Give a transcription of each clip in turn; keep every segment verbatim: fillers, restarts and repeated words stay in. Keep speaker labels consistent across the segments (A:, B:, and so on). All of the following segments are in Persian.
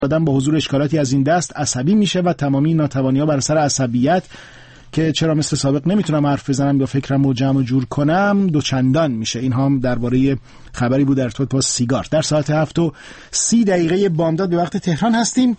A: آدم با حضور اشکالاتی از این دست عصبی میشه و تمامی ناتوانی‌ها بر سر عصبیت که چرا مثل سابق نمیتونم حرف بزنم یا فکرم رو جمع و جور کنم دوچندان میشه. این هم درباره خبری بود در ارتباط با سیگار. در ساعت هفت و سی دقیقه بامداد به وقت تهران هستیم.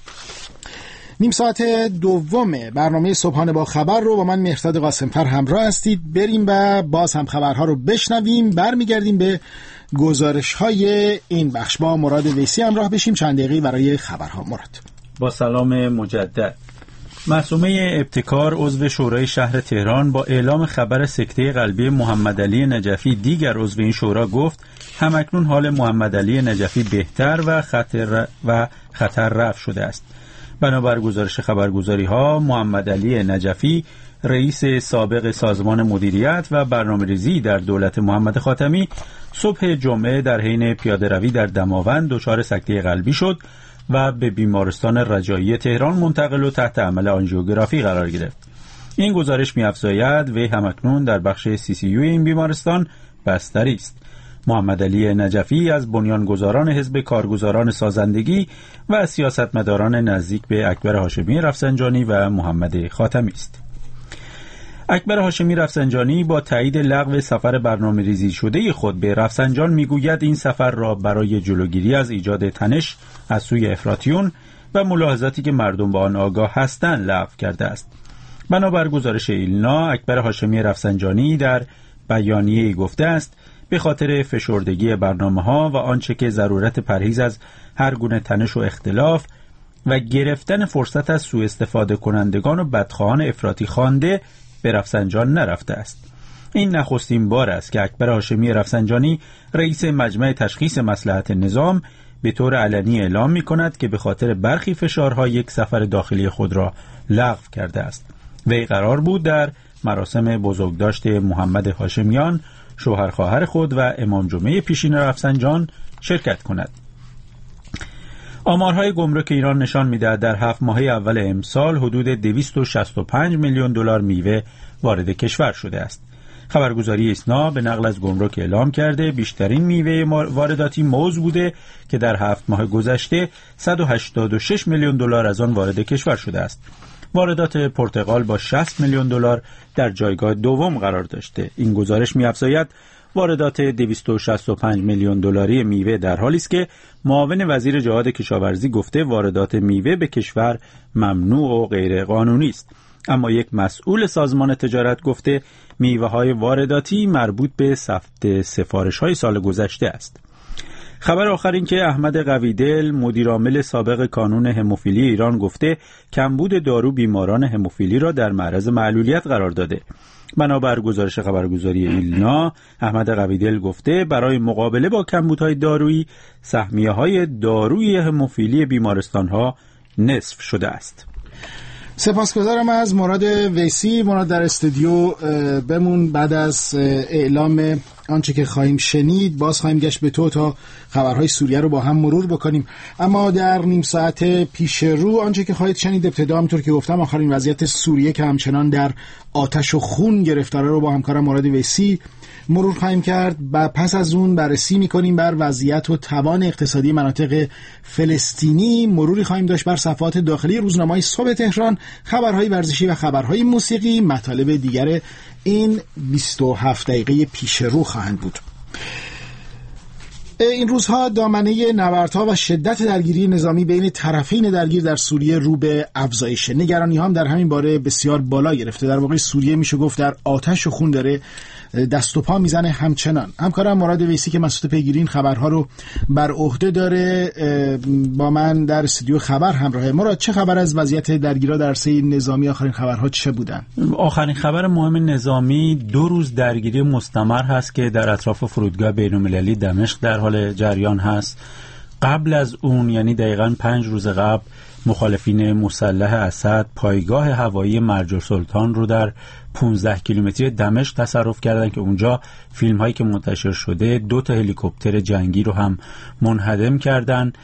A: نیم ساعت دوم برنامه صبحانه با خبر رو با من مهرداد قاسم‌فر همراه هستید. بریم و باز هم خبرها رو بشنویم. برمیگردیم به گزارش‌های این بخش. با مراد ویسی همراه بشیم چند دقیقه برای خبرها. مراد،
B: با سلام مجدد. معصومه ابتکار عضو شورای شهر تهران با اعلام خبر سکته قلبی محمدعلی نجفی دیگر عضو این شورا گفت همکنون حال محمدعلی نجفی بهتر و خطر و خطر رفع شده است. بنابر گزارش خبرگزاری‌ها محمدعلی نجفی رئیس سابق سازمان مدیریت و برنامه‌ریزی در دولت محمد خاتمی صبح جمعه در حین پیاده‌روی در دماوند دچار سکته قلبی شد و به بیمارستان رجایی تهران منتقل و تحت عمل آنژیوگرافی قرار گرفت. این گزارش می‌افزاید وی همکنون در بخش سی سی یو این بیمارستان بستری است. محمدعلی نجفی از بنیانگذاران حزب کارگزاران سازندگی و از سیاستمداران نزدیک به اکبر هاشمی رفسنجانی و محمد خاتمی است. اکبر هاشمی رفسنجانی با تایید لغو سفر برنامه‌ریزی شده خود به رفسنجان میگوید این سفر را برای جلوگیری از ایجاد تنش از سوی افراطیون و ملاحظاتی که مردم با آن آگاه هستند لغو کرده است. بنابر گزارش ایلنا اکبر هاشمی رفسنجانی در بیانیه‌ای گفته است به خاطر فشردگی برنامه‌ها و آنچه که ضرورت پرهیز از هر گونه تنش و اختلاف و گرفتن فرصت از سوء استفاده کنندگان و بدخواهان افراطی خوانده به رفسنجان نرفته است. این نخستین بار است که اکبر هاشمی رفسنجانی رئیس مجمع تشخیص مصلحت نظام به طور علنی اعلام می‌کند که به خاطر برخی فشارها یک سفر داخلی خود را لغو کرده است. وی قرار بود در مراسم بزرگداشت محمد هاشمیان شوهر خواهر خود و امام جمعه پیشین رفسنجان شرکت کند. آمارهای گمرک ایران نشان می‌دهد در هفت ماهه اول امسال حدود دویست و شصت و پنج میلیون دلار میوه وارد کشور شده است. خبرگزاری ایسنا به نقل از گمرک اعلام کرده بیشترین میوه وارداتی موز بوده که در هفت ماه گذشته صد و هشتاد و شش میلیون دلار از آن وارد کشور شده است. واردات پرتقال با شصت میلیون دلار در جایگاه دوم قرار داشته. این گزارش می‌افزاید واردات دویست و شصت و پنج میلیون دلاری میوه در حالی است که معاون وزیر جهاد کشاورزی گفته واردات میوه به کشور ممنوع و غیر قانونی است. اما یک مسئول سازمان تجارت گفته میوه‌های وارداتی مربوط به ثبت سفارش‌های سال گذشته است. خبر آخر این که احمد قویدل مدیرعامل سابق کانون هموفیلی ایران گفته کمبود دارو بیماران هموفیلی را در معرض معلولیت قرار داده. بنابر گزارش خبرگزاری ایلنا احمد قویدل گفته برای مقابله با کمبودهای دارویی سهمیه‌های دارویی هموفیلی بیمارستان‌ها نصف شده است.
A: سپاسگزارم از مراد ویسی. مراد در استودیو بمون. بعد از اعلام آنچه که خواهیم شنید باز خواهیم گشت به تو تا خبرهای سوریه رو با هم مرور بکنیم. اما در نیم ساعت پیش رو آنچه که خواهید شنید ابتدا همونطور که گفتم آخرین وضعیت سوریه که همچنان در آتش و خون گرفتاره رو با همکارم مراد ویسی مرور خواهیم کرد و پس از اون بررسی میکنیم بر وضعیت و توان اقتصادی مناطق فلسطینی. مروری خواهیم داشت بر صفحات داخلی روزنامه‌های صبح تهران، خبرهای ورزشی و خبرهای موسیقی. مطالب دیگر این بیست و هفت دقیقه پیش رو خواهند بود. این روزها دامنه نبردها و شدت درگیری نظامی بین طرفین درگیر در سوریه رو به افزایش. نگرانی هم در همین باره بسیار بالا گرفته. در واقع سوریه میشه گفت در آتش و خون داره دست و پا میزنه. همچنان همکارم مراد ویسی که مسئول پیگیری این خبرها رو بر عهده داره با من در استودیو خبر همراهه. مراد، چه خبر از وضعیت درگیری در عرصه نظامی؟ آخرین خبرها چه بودن؟
B: آخرین خبر مهم نظامی دو روز درگیری مستمر هست که در اطراف فرودگاه بین‌المللی دمشق در حال جریان هست. قبل از اون یعنی دقیقاً پنج روز قبل مخالفین مسلح اسد پایگاه هوایی مرج السلطان رو در پانزده کیلومتری دمشق تصرف کردن که اونجا فیلم هایی که منتشر شده دو تا هلیکوپتر جنگی رو هم منهدم کردن.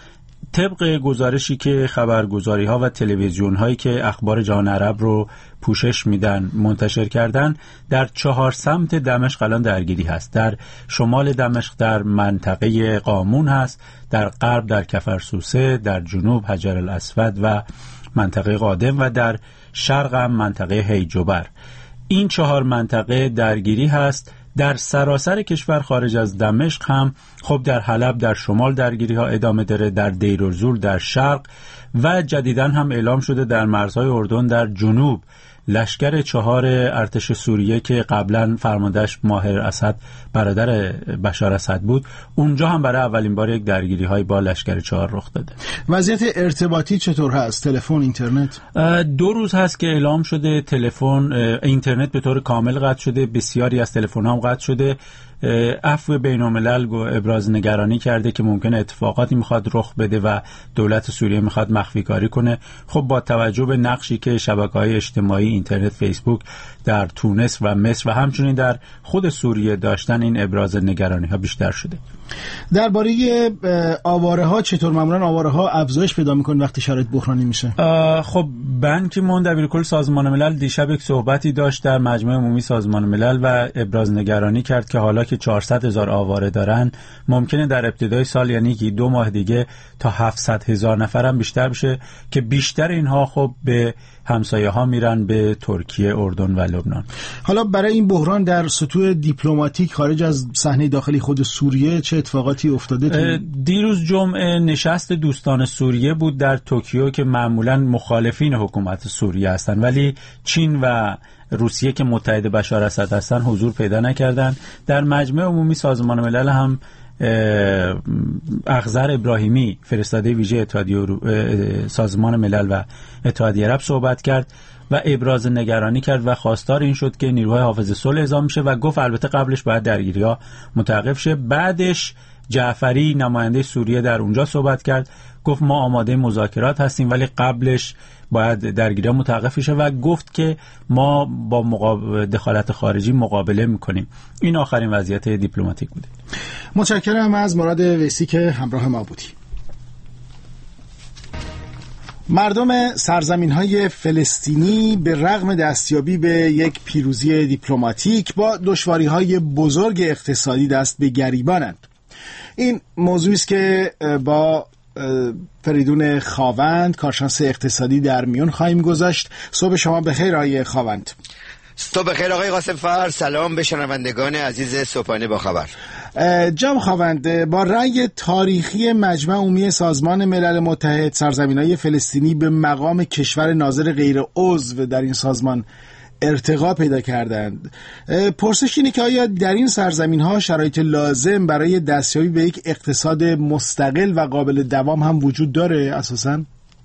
B: طبق گزارشی که خبرگزاری‌ها و تلویزیون‌هایی که اخبار جهان عرب رو پوشش میدن منتشر کردن، در چهار سمت دمشق الان درگیری هست. در شمال دمشق در منطقه قامون هست، در غرب در کفرسوسه، در جنوب حجر الاسود و منطقه قادم و در شرق هم منطقه هیجوبر. این چهار منطقه درگیری هست. در سراسر کشور خارج از دمشق هم خب در حلب در شمال درگیری ها ادامه داره، در دیرالزور در شرق و جدیداً هم اعلام شده در مرزهای اردن در جنوب لشکر چهار ارتش سوریه که قبلا فرماندهش ماهر اسد برادر بشار اسد بود، اونجا هم برای اولین بار یک درگیری های با لشکر چهار رخ داده.
A: وضعیت ارتباطی چطور هست؟ تلفن، اینترنت؟
B: دو روز هست که اعلام شده تلفن، اینترنت به طور کامل قطع شده، بسیاری از تلفن ها هم قطع شده. عفو بین الملل ابراز نگرانی کرده که ممکنه اتفاقاتی میخواد رخ بده و دولت سوریه میخواد مخفی کاری کنه. خب با توجه به نقشی که شبکه‌های اجتماعی، اینترنت، فیسبوک در تونس و مصر و همچنین در خود سوریه داشتن، این ابراز نگرانی ها بیشتر شده.
A: درباره آواره ها چطور؟ معمولا آواره ها افزایش پیدا میکنه وقتی شرایط بحرانی میشه.
B: خب بن کی مون دبیرکل سازمان ملل دیشب یک صحبتی داشت در مجمع عمومی سازمان ملل و ابراز نگرانی کرد که حالا که چهارصد هزار آواره دارن، ممکنه در ابتدای سال، یعنی که دو ماه دیگه، تا هفتصد هزار نفر هم بیشتر بشه که بیشتر اینها خب به همسایه ها میرن، به ترکیه، اردن و لبنان.
A: حالا برای این بحران در سطوح دیپلماتیک خارج از صحنه داخلی خود سوریه چه اتفاقاتی افتاده؟
B: دیروز جمعه نشست دوستان سوریه بود در توکیو که معمولا مخالفین حکومت سوریه هستن، ولی چین و روسیه که متحد بشار اسد هستن حضور پیدا نکردن. در مجمع عمومی سازمان ملل هم اخضر ابراهیمی، فرستاده ویژه اتحادیه سازمان ملل و اتحادیه عرب، صحبت کرد و ابراز نگرانی کرد و خواستار این شد که نیروهای حافظ صلح اعزام میشه و گفت البته قبلش باید درگیری‌ها متوقف شه. بعدش جعفری، نماینده سوریه، در اونجا صحبت کرد، گفت ما آماده مذاکرات هستیم ولی قبلش باید درگیری‌ها متوقف شه و گفت که ما با مقابل دخالت خارجی مقابله میکنیم. این آخرین وضعیت دیپلماتیک بوده.
A: متشکرم از مراد ویسی که همراه ما بودی. مردم سرزمین‌های فلسطینی به رغم دستیابی به یک پیروزی دیپلماتیک با دشواری‌های بزرگ اقتصادی دست به گریبانند. این موضوعی است که با فریدون خاوند، کارشناس اقتصادی، در میون خواهیم گذاشت. صبح شما بخیر آقای خاوند.
C: صبح بخیر آقای قاسم فر. سلام به شنوندگان عزیز صبحانه با خبر.
A: جناب خاوند، با رأی تاریخی مجمع عمومی سازمان ملل متحد، سرزمین‌های فلسطینی به مقام کشور ناظر غیر عضو در این سازمان ارتقا پیدا کردند. پرسش اینه که آیا در این سرزمین‌ها شرایط لازم برای دستیابی به یک اقتصاد مستقل و قابل دوام هم وجود داره اساساً؟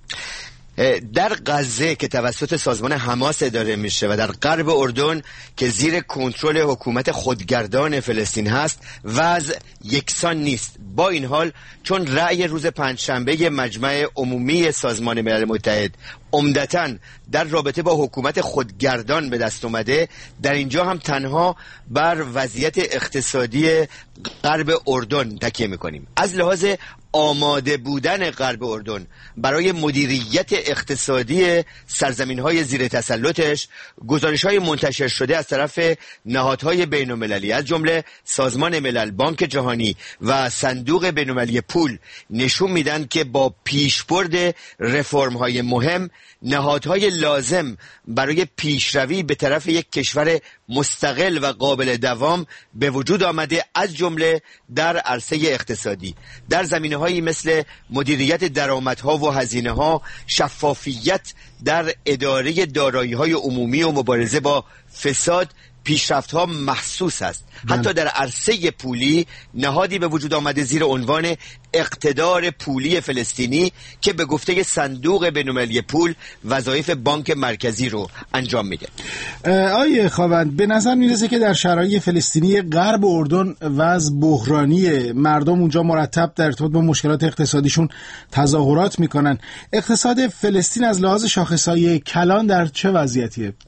C: در غزه که توسط سازمان حماس اداره میشه و در غرب اردن که زیر کنترل حکومت خودگردان فلسطین هست، وضع یکسان نیست. با این حال چون رأی روز پنجشنبه مجمع عمومی سازمان ملل متحد عمدتاً در رابطه با حکومت خودگردان به دست اومده، در اینجا هم تنها بر وضعیت اقتصادی غرب اردن تکیه میکنیم. از لحاظ آماده بودن غرب اردن برای مدیریت اقتصادی سرزمین‌های زیر تسلطش، گزارش‌های منتشر شده از طرف نهادهای بین‌المللی از جمله سازمان ملل، بانک جهانی و صندوق بین‌المللی پول نشون میدن که با پیشبرد رفرم‌های مهم، نهادهای لازم برای پیشروی به طرف یک کشور مستقل و قابل دوام به وجود آمده، از جمله در عرصه اقتصادی، در زمینه‌هایی مثل مدیریت درآمدها و هزینه‌ها، شفافیت در اداره دارایی‌های عمومی و مبارزه با فساد. پیشرفت‌ها محسوس است. حتی در عرصه پولی نهادی به وجود آمده زیر عنوان اقتدار پولی فلسطینی که به گفته صندوق بین‌المللی پول وظایف بانک مرکزی رو انجام میده.
A: آیه خاوند، به نظر میرسه که در شرایط فلسطینی غرب اردن وضع بحرانیه. مردم اونجا مرتب در ارتباط با مشکلات اقتصادیشون تظاهرات میکنن. اقتصاد فلسطین از لحاظ شاخصهای کلان در چه وضعیتیه؟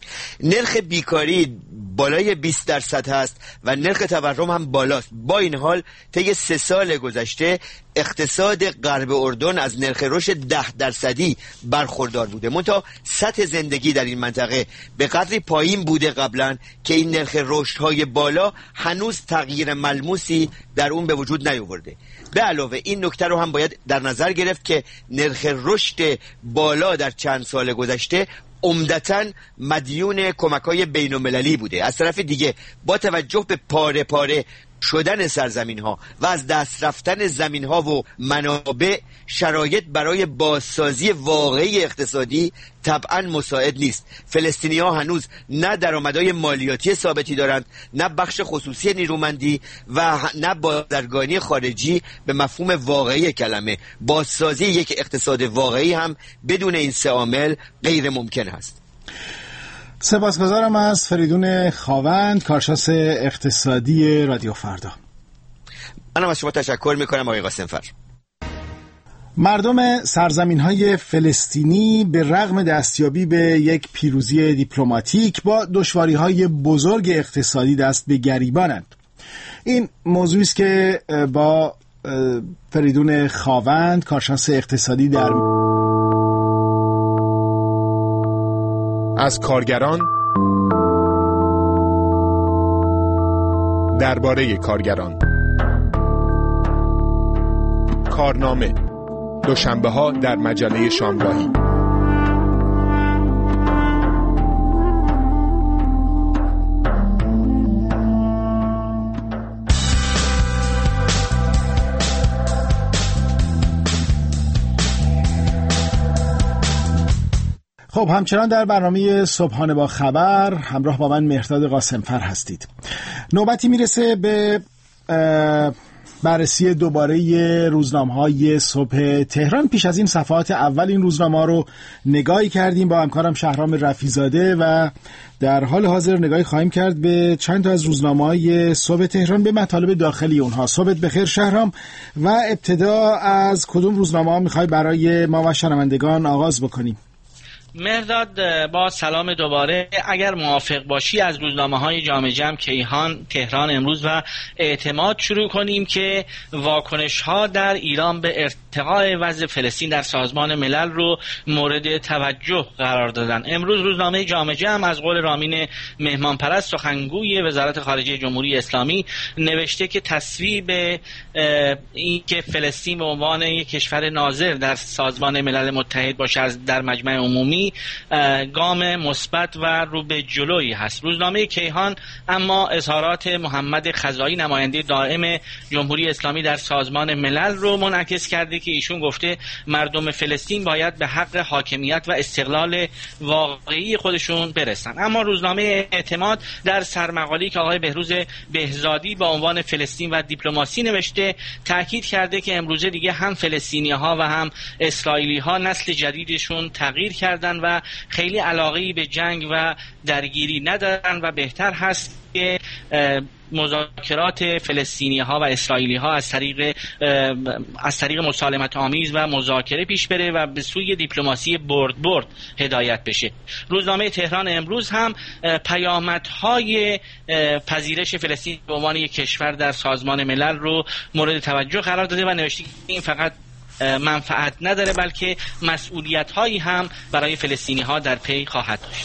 C: نرخ بیکاری بالای بیست درصد هست و نرخ تورم هم بالاست. با این حال طی سه سال گذشته اقتصاد غرب اردن از نرخ رشد ده درصدی برخوردار بوده، منتها سطح زندگی در این منطقه به قدری پایین بوده قبلا که این نرخ رشدهای بالا هنوز تغییر ملموسی در اون به وجود نیاورده. به علاوه این نکته رو هم باید در نظر گرفت که نرخ رشد بالا در چند سال گذشته عمدتاً مدیون کمک‌های بین‌المللی بوده. از طرف دیگه با توجه به پاره پاره شدن سرزمین ها و از دست رفتن زمین ها و منابع، شرایط برای بازسازی واقعی اقتصادی طبعا مساعد نیست. فلسطینی ها هنوز نه درآمدهای مالیاتی ثابتی دارند، نه بخش خصوصی نیرومندی و نه بازرگانی خارجی به مفهوم واقعی کلمه. بازسازی یک اقتصاد واقعی هم بدون این سه عامل غیر ممکن است.
A: سپاسگزارم از فریدون خاوند، کارشناس اقتصادی رادیو فردا.
C: منم از شما تشکر میکنم آقای قاسمفر.
A: مردم سرزمین‌های فلسطینی به رغم دستیابی به یک پیروزی دیپلماتیک با دشواری‌های بزرگ اقتصادی دست به گریبانند. این موضوعی است که با فریدون خاوند، کارشناس اقتصادی در
D: از کارگران درباره کارگران. کارنامه دوشنبه ها در مجله شامگاهی.
A: خب همچنان در برنامه صبحانه با خبر همراه با من مهرداد قاسمفر هستید. نوبتی میرسه به بررسی دوباره روزنامه‌های صبح تهران. پیش از این صفحات اول این روزنامه رو نگاهی کردیم با همکارم شهرام رفیزاده و در حال حاضر نگاهی خواهیم کرد به چند تا از روزنامه‌های صبح تهران به مطالب داخلی اونها. صبحت بخیر شهرام، و ابتدا از کدوم روزنامه‌ها می‌خوای برای ما و شنوندگان آغاز بکنیم؟
E: مهرداد با سلام دوباره، اگر موافق باشی از روزنامه‌های جامع جم، کیهان، تهران امروز و اعتماد شروع کنیم که واکنش‌ها در ایران به ارتقاء وضع فلسطین در سازمان ملل رو مورد توجه قرار دادن. امروز روزنامه جامع جم از قول رامین مهمانپرست سخنگوی وزارت خارجه جمهوری اسلامی نوشته که تصویب این که فلسطین به عنوان یک کشور ناظر در سازمان ملل متحد باشه از در مجمع عمومی گام مثبت و رو به جلویی هست. روزنامه کیهان اما اظهارات محمد خزائی نماینده دائم جمهوری اسلامی در سازمان ملل رو منعکس کرده که ایشون گفته مردم فلسطین باید به حق حاکمیت و استقلال واقعی خودشون برسن. اما روزنامه اعتماد در سرمقاله‌ای که آقای بهروز بهزادی با عنوان فلسطین و دیپلماسی نوشته تاکید کرده که امروزه دیگه هم فلسطینی‌ها و هم اسرائیلی‌ها نسل جدیدشون تغییر کردن و خیلی علاقه‌ای به جنگ و درگیری ندارن و بهتر هست که مذاکرات فلسطینی ها و اسرائیلی ها از طریق از طریق مسالمت آمیز و مذاکره پیش بره و به سوی دیپلماسی برد برد هدایت بشه. روزنامه تهران امروز هم پیامدهای پذیرش فلسطین به عنوان یک کشور در سازمان ملل رو مورد توجه قرار داده و نوشته این فقط منفعت نداره بلکه مسئولیت هایی هم برای فلسطینی ها در پی خواهد داشت.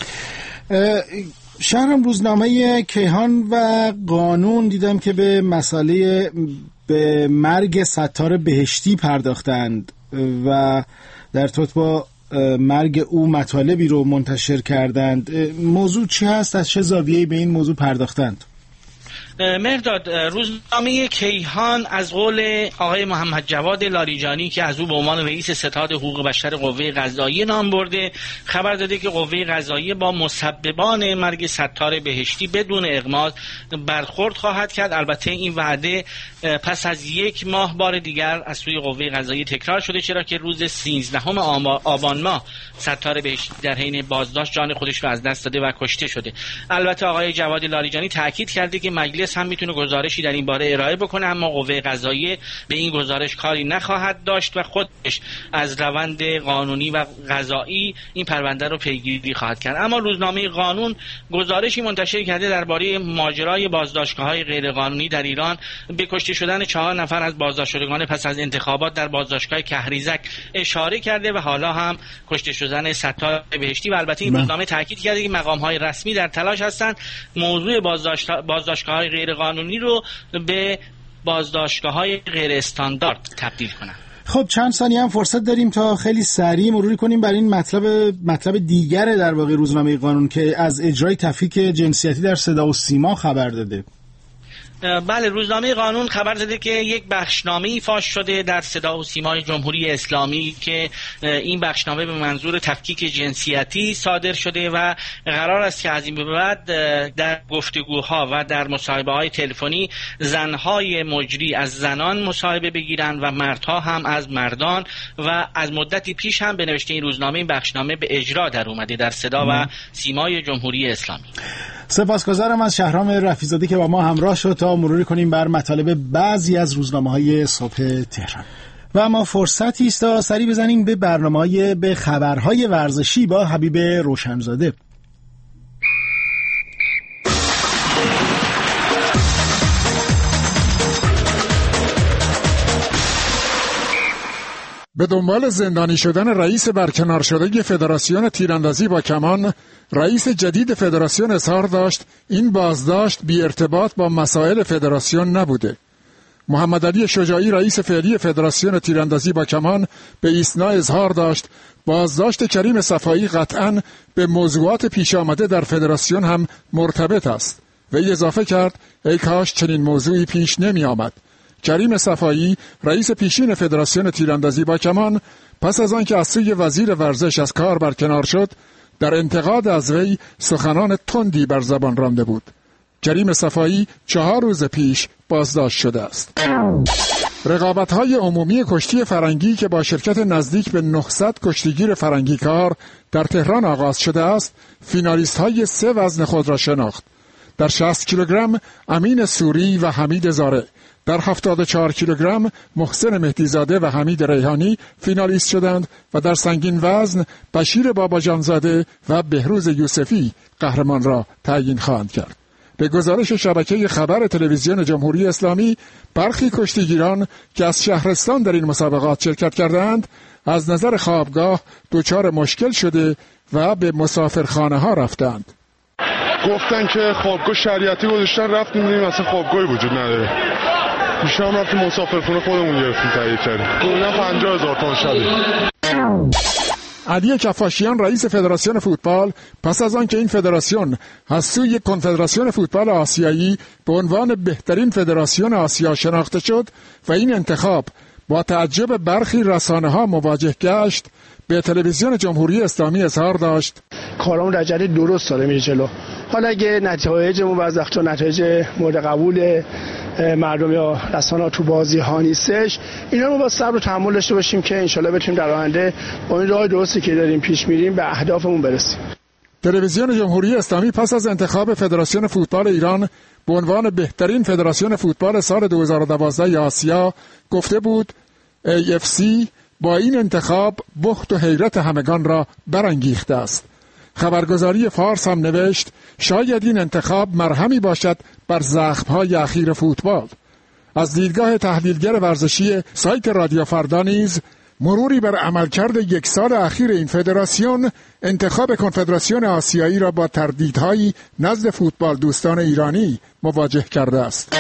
A: شهرام، روزنامه کیهان و قانون دیدم که به مسئله به مرگ ستار بهشتی پرداختند و در توت با مرگ او مطالبی رو منتشر کردند. موضوع چی هست؟ از چه زاویه‌ای به این موضوع پرداختند؟
E: مهرداد، روزنامه کیهان از قول آقای محمد جواد لاریجانی که از او به عنوان رئیس ستاد حقوق بشر قوه قضاییه نام برده خبر داده که قوه قضاییه با مسببان مرگ ستار بهشتی بدون اغماض برخورد خواهد کرد. البته این وعده پس از یک ماه بار دیگر از سوی قوه قضاییه تکرار شده، چرا که روز سیزدهم آبان ماه ستار بهشتی در حین بازداشت جان خودش رو از دست داده و کشته شده. البته آقای جواد لاریجانی تاکید کرده که مجلس کنگرس هم میتونه گزارشی در این باره ارائه بکنه، اما قوه قضاییه به این گزارش کاری نخواهد داشت و خودش از روند قانونی و قضایی این پرونده رو پیگیری خواهد کرد. اما روزنامه قانون گزارشی منتشر کرده درباره ماجرای بازداشتگاه‌های غیرقانونی در ایران به کشته شدن چهار نفر از بازداشتشدگان پس از انتخابات در بازداشتگاه کهریزک اشاره کرده و حالا هم کشته شدن ستار بهشتی و البته این روزنامه تاکید کرده که مقام‌های رسمی در تلاش هستند موضوع بازداشت بازداشتگاه‌های غیرقانونی رو به بازداشتگاه‌های غیر استاندارد تبدیل کنند.
A: خب چند ثانیه هم فرصت داریم تا خیلی سریع مروری کنیم بر این مطلب مطلب دیگر در واقع روزنامه قانون که از اجرای تفکیک جنسیتی در صدا و سیما خبر داده.
E: بله، روزنامه قانون خبر داده که یک بخشنامه‌ای فاش شده در صدا و سیمای جمهوری اسلامی که این بخشنامه به منظور تفکیک جنسیتی صادر شده و قرار است که از این به بعد در گفتگوها و در مصاحبه‌های تلفنی زنهای مجری از زنان مصاحبه بگیرند و مردها هم از مردان و از مدتی پیش هم به نوشته این روزنامه این بخشنامه به اجرا در اومده در صدا و سیمای جمهوری اسلامی.
A: سپاسگزارم از شهرام رفیع‌زاده که با ما همراه شد تا مروری کنیم بر مطالب بعضی از روزنامه‌های صبح تهران. و ما فرصتی است تا سری بزنیم به برنامه‌های به خبرهای ورزشی با حبیب روشنزاده.
F: به دنبال زندانی شدن رئیس برکنار شده فدراسیون تیراندازی با کمان، رئیس جدید فدراسیون اظهار داشت این بازداشت بی ارتباط با مسائل فدراسیون نبوده. محمد علی شجاعی رئیس فعلی فدراسیون تیراندازی با کمان به ایسنا اظهار داشت بازداشت کریم صفایی قطعاً به موضوعات پیش آمده در فدراسیون هم مرتبط است. وی اضافه کرد ای کاش چنین موضوعی پیش نمی آمد. کریم صفایی رئیس پیشین فدراسیون تیراندازی با کمان پس از آنکه از سوی وزیر ورزش از کار برکنار شد در انتقاد از وی سخنان تندی بر زبان رانده بود. کریم صفایی چهار روز پیش بازداشت شده است. رقابت‌های عمومی کشتی فرنگی که با شرکت نزدیک به نهصد کشتیگیر فرنگی کار در تهران آغاز شده است، فینالیست‌های سه وزن خود را شناخت. در شصت کیلوگرم امین سوری و حمید زاره، در هفتاد و چهار کیلوگرم محسن مهدیزاده و حمید ریحانی فینالیست شدند و در سنگین وزن بشیر باباجانزاده و بهروز یوسفی قهرمان را تعیین خواهند کرد. به گزارش شبکه خبر تلویزیون جمهوری اسلامی، برخی کشتیگیران که از شهرستان در این مسابقات شرکت کردند از نظر خوابگاه دچار مشکل شده و به مسافرخانه ها رفتند.
G: گفتن که خوابگاه شریعتی گذاشتن، رفتیم دیدیم اصلا خوابگاهی وجود نداره. پیش هم رفتیم مسافرخونه خودمون گرفتیم تهیه کردیم. اونم پنجاه هزار تومان شده.
F: علی کفاشیان رئیس فدراسیون فوتبال پس از آنکه این فدراسیون از سوی کنفدراسیون فوتبال آسیایی به عنوان بهترین فدراسیون آسیا شناخته شد و این انتخاب با تعجب برخی رسانه‌ها مواجه گشت، به تلویزیون جمهوری اسلامی اظهار داشت
H: کارمون در جهت درست داره میره جلو. حالا اگه نتایجمون بعضی وقتا نتایج مورد قبول مردم یا رسانه‌ها تو بازی ها نیستش، اینا رو با صبر و تحمل داشته باشیم که انشالله بتونیم در آینده با این راه درستی که داریم پیش میریم به اهدافمون برسیم.
F: تلویزیون جمهوری اسلامی پس از انتخاب فدراسیون فوتبال ایران به عنوان بهترین فدراسیون فوتبال سال دو هزار و دوازده آسیا گفته بود ای اف سی با این انتخاب بخت و حیرت همگان را برانگیخته است. خبرگزاری فارس هم نوشت شاید این انتخاب مرهمی باشد بر زخم‌های اخیر فوتبال. از دیدگاه تحلیلگر ورزشی سایت رادیو فردا نیز مروری بر عملکرد یک سال اخیر این فدراسیون انتخاب کنفدراسیون آسیایی را با تردیدهایی نزد فوتبال دوستان ایرانی مواجه کرده است.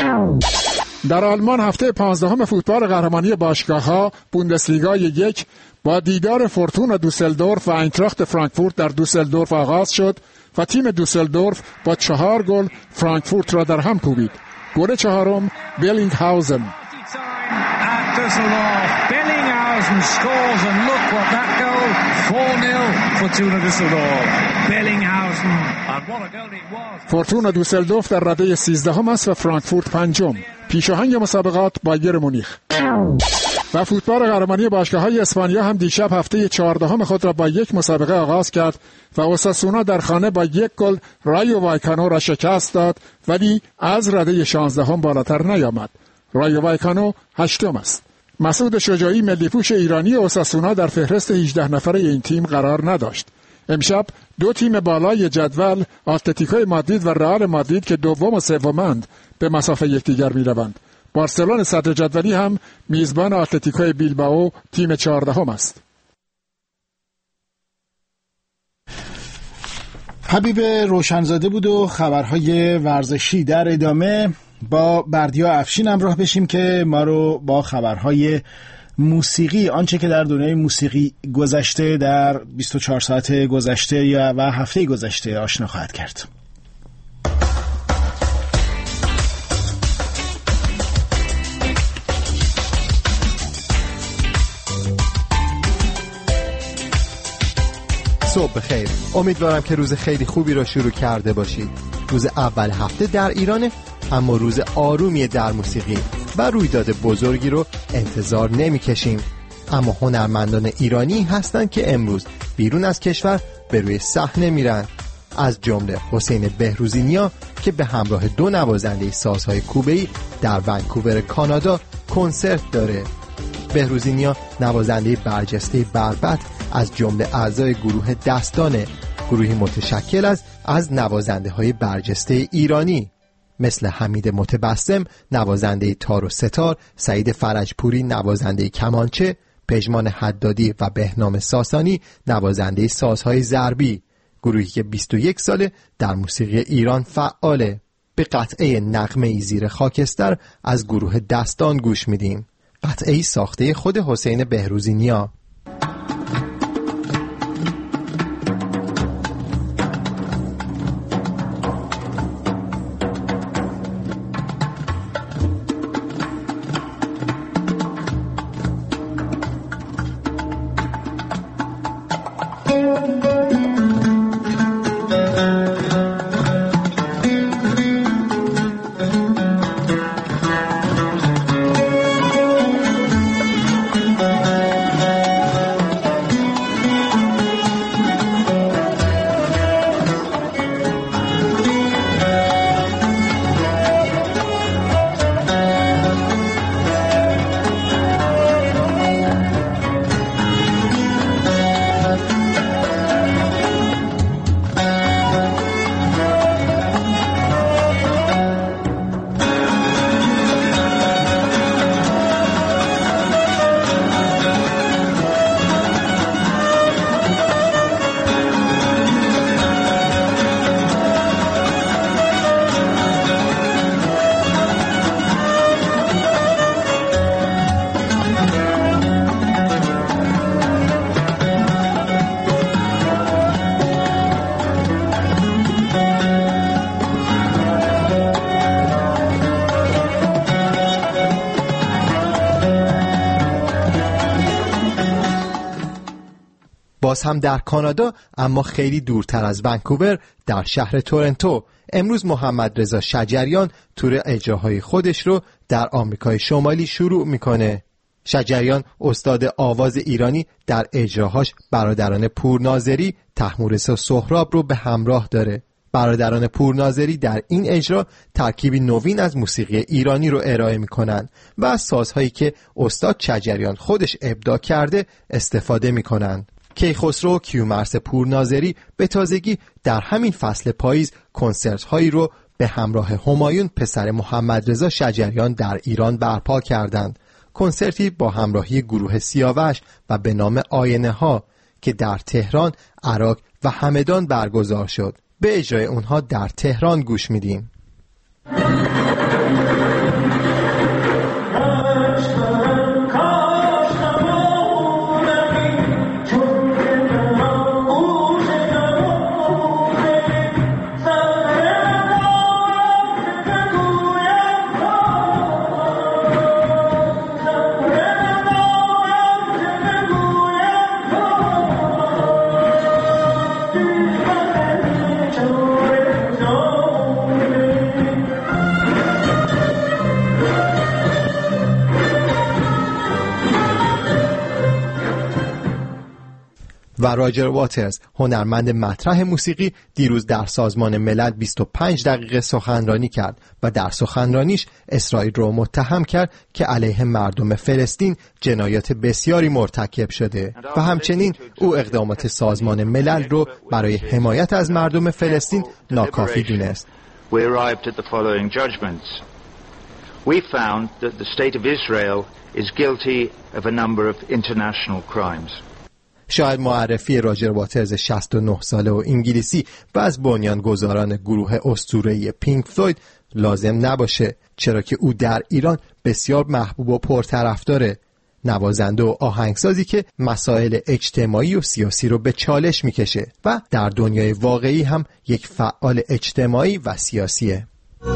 F: در آلمان هفته پانزدهم فوتبال قهرمانی باشگاه‌ها بوندسلیگا یک با دیدار فورتونا دوسلدورف و اینتراخت فرانکفورت در دوسلدورف آغاز شد و تیم دوسلدورف با چهار گل فرانکفورت را در هم کوبید. گل چهارم بلینگهاوزن. فورتونا دوسلدورف در رده سیزدهم است و فرانکفورت پنجم. پیشاهنگ مسابقات بایر مونیخ. و فوتبال قهرمانی باشگاه‌های اسپانیا هم دیشب هفته چهاردهم خود را با یک مسابقه آغاز کرد و اوساسونا در خانه با یک گل رایو وایکانو را شکست داد، ولی از رده شانزدهم بالاتر نیامد. رایو وایکانو هشتم است. مسعود شجاعی ملی‌پوش ایرانی اوساسونا در فهرست هجده نفره این تیم قرار نداشت. امشب دو تیم بالای جدول، اتلتیکو مادرید و رئال مادرید که دوم و سومند، به مسافه یکدیگر می‌روند. بارسلون صدر جدولی هم میزبان اتلتیکو بیلبائو تیم چهاردهم است.
A: حبیب روشنزاده بود و خبرهای ورزشی. در ادامه با بردیا افشین همراه بشیم که ما رو با خبرهای موسیقی، آنچه که در دنیای موسیقی گذشته در بیست و چهار ساعت گذشته یا و هفته گذشته آشنا خواهد کرد.
I: صبح بخیر. امیدوارم که روز خیلی خوبی رو شروع کرده باشید. روز اول هفته در ایرانه، اما روز آرومی در موسیقی و رویداد بزرگی رو انتظار نمی کشیم. اما هنرمندان ایرانی هستن که امروز بیرون از کشور به روی صحنه میرن. از جمله حسین بهروزینیا که به همراه دو نوازنده سازهای کوبه‌ای در ونکوور کانادا کنسرت داره. بهروزینیا نوازنده برجسته بربط از جمله اعضای گروه دستانه، گروهی متشکل از از نوازنده های برجسته ایرانی مثل حمید متبسم نوازنده تار و ستار، سعید فرجپوری نوازنده کمانچه، پژمان حدادی و بهنام ساسانی نوازنده سازهای ضربی، گروهی که بیست و یک ساله در موسیقی ایران فعاله. به قطعه نغمه‌ای زیر خاکستر از گروه دستان گوش میدیم، قطعه‌ای ساخته خود حسین بهروزینیا. باز هم در کانادا، اما خیلی دورتر از ونکوور، در شهر تورنتو، امروز محمد رضا شجریان تور اجراهای خودش رو در آمریکای شمالی شروع میکنه. شجریان استاد آواز ایرانی در اجراهاش برادران پورناظری، طهمورث و سهراب رو به همراه داره. برادران پورناظری در این اجرا ترکیبی نوین از موسیقی ایرانی رو ارائه میکنن و از سازهایی که استاد شجریان خودش ابداع کرده استفاده میکنن. کیخسرو و کیومرث پورناظری به تازگی در همین فصل پاییز کنسرت هایی رو به همراه همایون پسر محمد رضا شجریان در ایران برپا کردند. کنسرتی با همراهی گروه سیاوش و به نام آینه ها که در تهران، عراق و همدان برگزار شد. به اجرای اونها در تهران گوش میدیم. و راجر واترز، هنرمند مطرح موسیقی، دیروز در سازمان ملل بیست و پنج دقیقه سخنرانی کرد و در سخنرانیش اسرائیل رو متهم کرد که علیه مردم فلسطین جنایات بسیاری مرتکب شده و همچنین او اقدامات سازمان ملل رو برای حمایت از مردم فلسطین ناکافی دونست.
J: We arrived at the following judgments. We found that the state of Israel is guilty of a number of international crimes.
I: شاید معرفی راجر واترز شصت و نه ساله و انگلیسی و از بنیانگذاران گروه اسطوره‌ای پینک فلوید لازم نباشه، چرا که او در ایران بسیار محبوب و پرطرفداره، نوازنده و آهنگسازی که مسائل اجتماعی و سیاسی رو به چالش میکشه و در دنیای واقعی هم یک فعال اجتماعی و سیاسیه.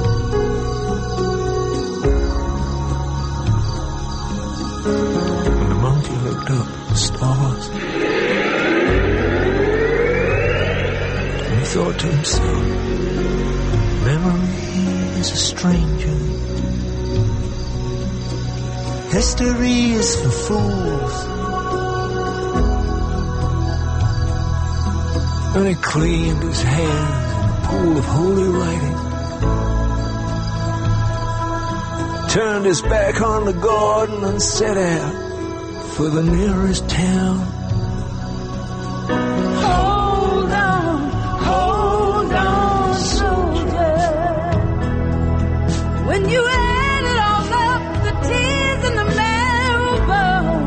K: Thought to himself, memory is a stranger, history is for fools. And he cleaned his hands in a pool of holy writing, turned his back on the garden and set out for the nearest town.
L: When you add it all up, the tears and the marrow bone,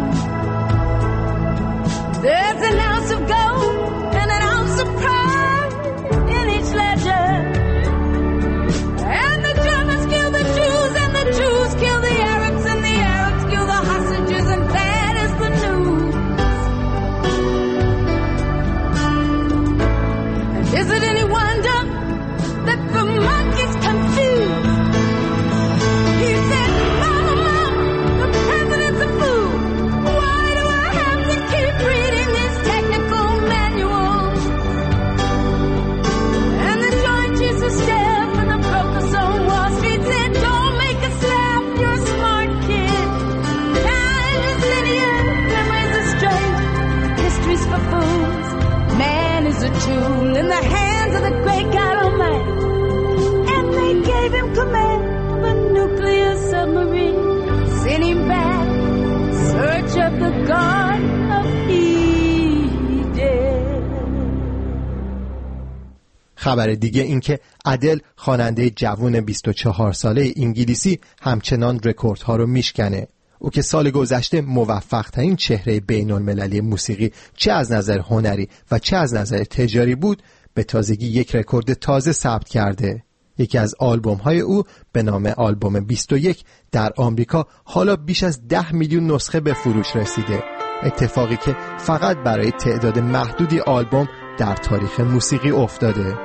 L: there's an ounce of gold and an ounce of pride in each ledger. And the Germans kill the Jews, and the Jews kill the Arabs, and the Arabs kill the hostages, and that is the news. And is it any wonder that the monkey's confused? A tool in the hands of the great God Almighty, and they gave him command of a nuclear submarine, sent him back in search of the Garden of Eden.
I: خبر دیگه این که ادل، خواننده جوان بیست و چهار ساله انگلیسی، همچنان رکوردها رو میشکنه. او که سال گذشته موفق ترین چهره بین المللی موسیقی چه از نظر هنری و چه از نظر تجاری بود، به تازگی یک رکورد تازه ثبت کرده. یکی از آلبوم های او به نام آلبوم بیست و یک در آمریکا حالا بیش از ده میلیون نسخه به فروش رسیده، اتفاقی که فقط برای تعداد محدودی آلبوم در تاریخ موسیقی افتاده.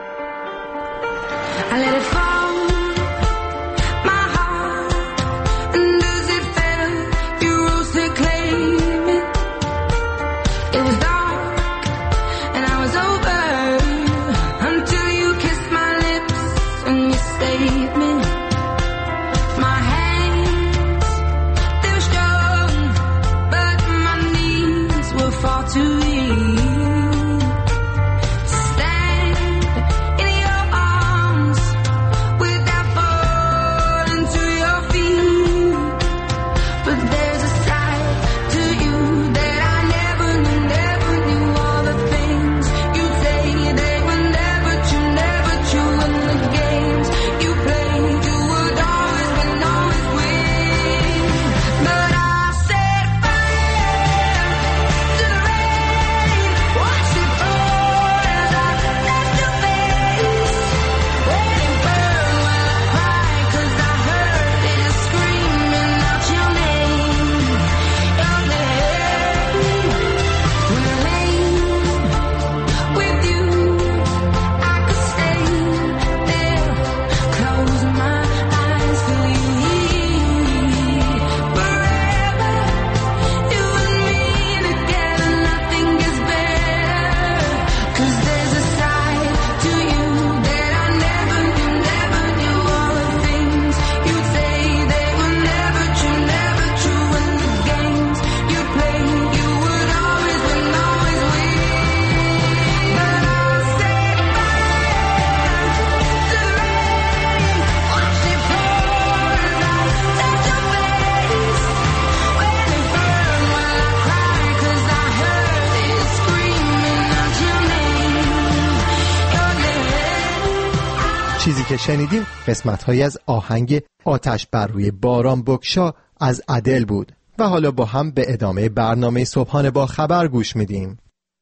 I: چیزی که شنیدیم قسمت‌هایی از آهنگ آتش بر روی باران بگشا از ادل بود و حالا با هم به ادامه برنامه صبحانه با خبر گوش میدیم.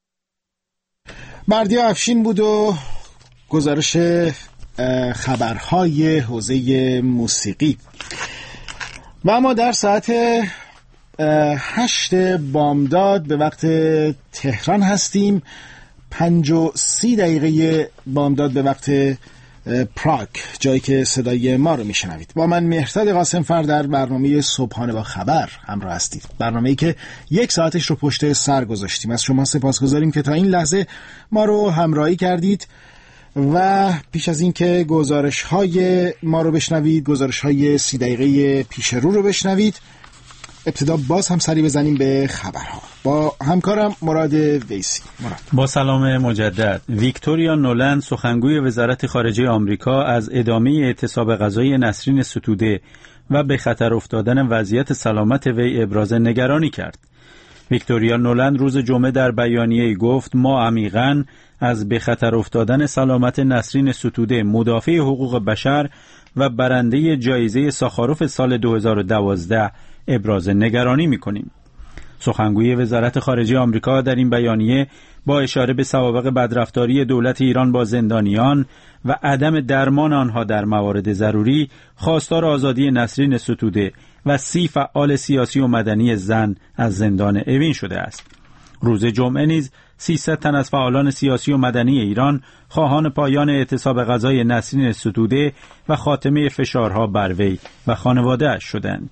A: بردیا افشین بود و گزارش خبرهای حوزه موسیقی. و اما در ساعت هشت بامداد به وقت تهران هستیم، پنج و سی دقیقه بامداد به وقت پراگ، جایی که صدای ما رو میشنوید. با من مهرداد قاسمفر در برنامه صبحانه با خبر همراه هستید، برنامه‌ای که یک ساعتش رو پشت سر گذاشتیم. از شما سپاسگزاریم که تا این لحظه ما رو همراهی کردید و پیش از این که گزارش های ما رو بشنوید، گزارش های سی دقیقه پیش رو رو بشنوید، ابتدا باز هم سری بزنیم به خبرها با همکارم مراد ویسی. مراد.
B: با سلام مجدد. ویکتوریا نولند سخنگوی وزارت خارجه آمریکا از ادامه اعتصاب غذایی نسرین ستوده و به خطر افتادن وضعیت سلامت وی ابراز نگرانی کرد. ویکتوریا نولند روز جمعه در بیانیه‌ای گفت ما عمیقاً از به خطر افتادن سلامت نسرین ستوده، مدافع حقوق بشر و برنده جایزه ساخاروف سال دو هزار و دوازده ابراز نگرانی می‌کنیم. سخنگوی وزارت خارجه آمریکا در این بیانیه با اشاره به سوابق بدرفتاری دولت ایران با زندانیان و عدم درمان آنها در موارد ضروری، خواستار آزادی نسرین ستوده و سی فعال سیاسی و مدنی زن از زندان اوین شده است. روز جمعه نیز سیصد تن از فعالان سیاسی و مدنی ایران خواهان پایان اعتصاب غذای نسرین ستوده و خاتمه فشارها بر وی و خانواده‌اش شدند.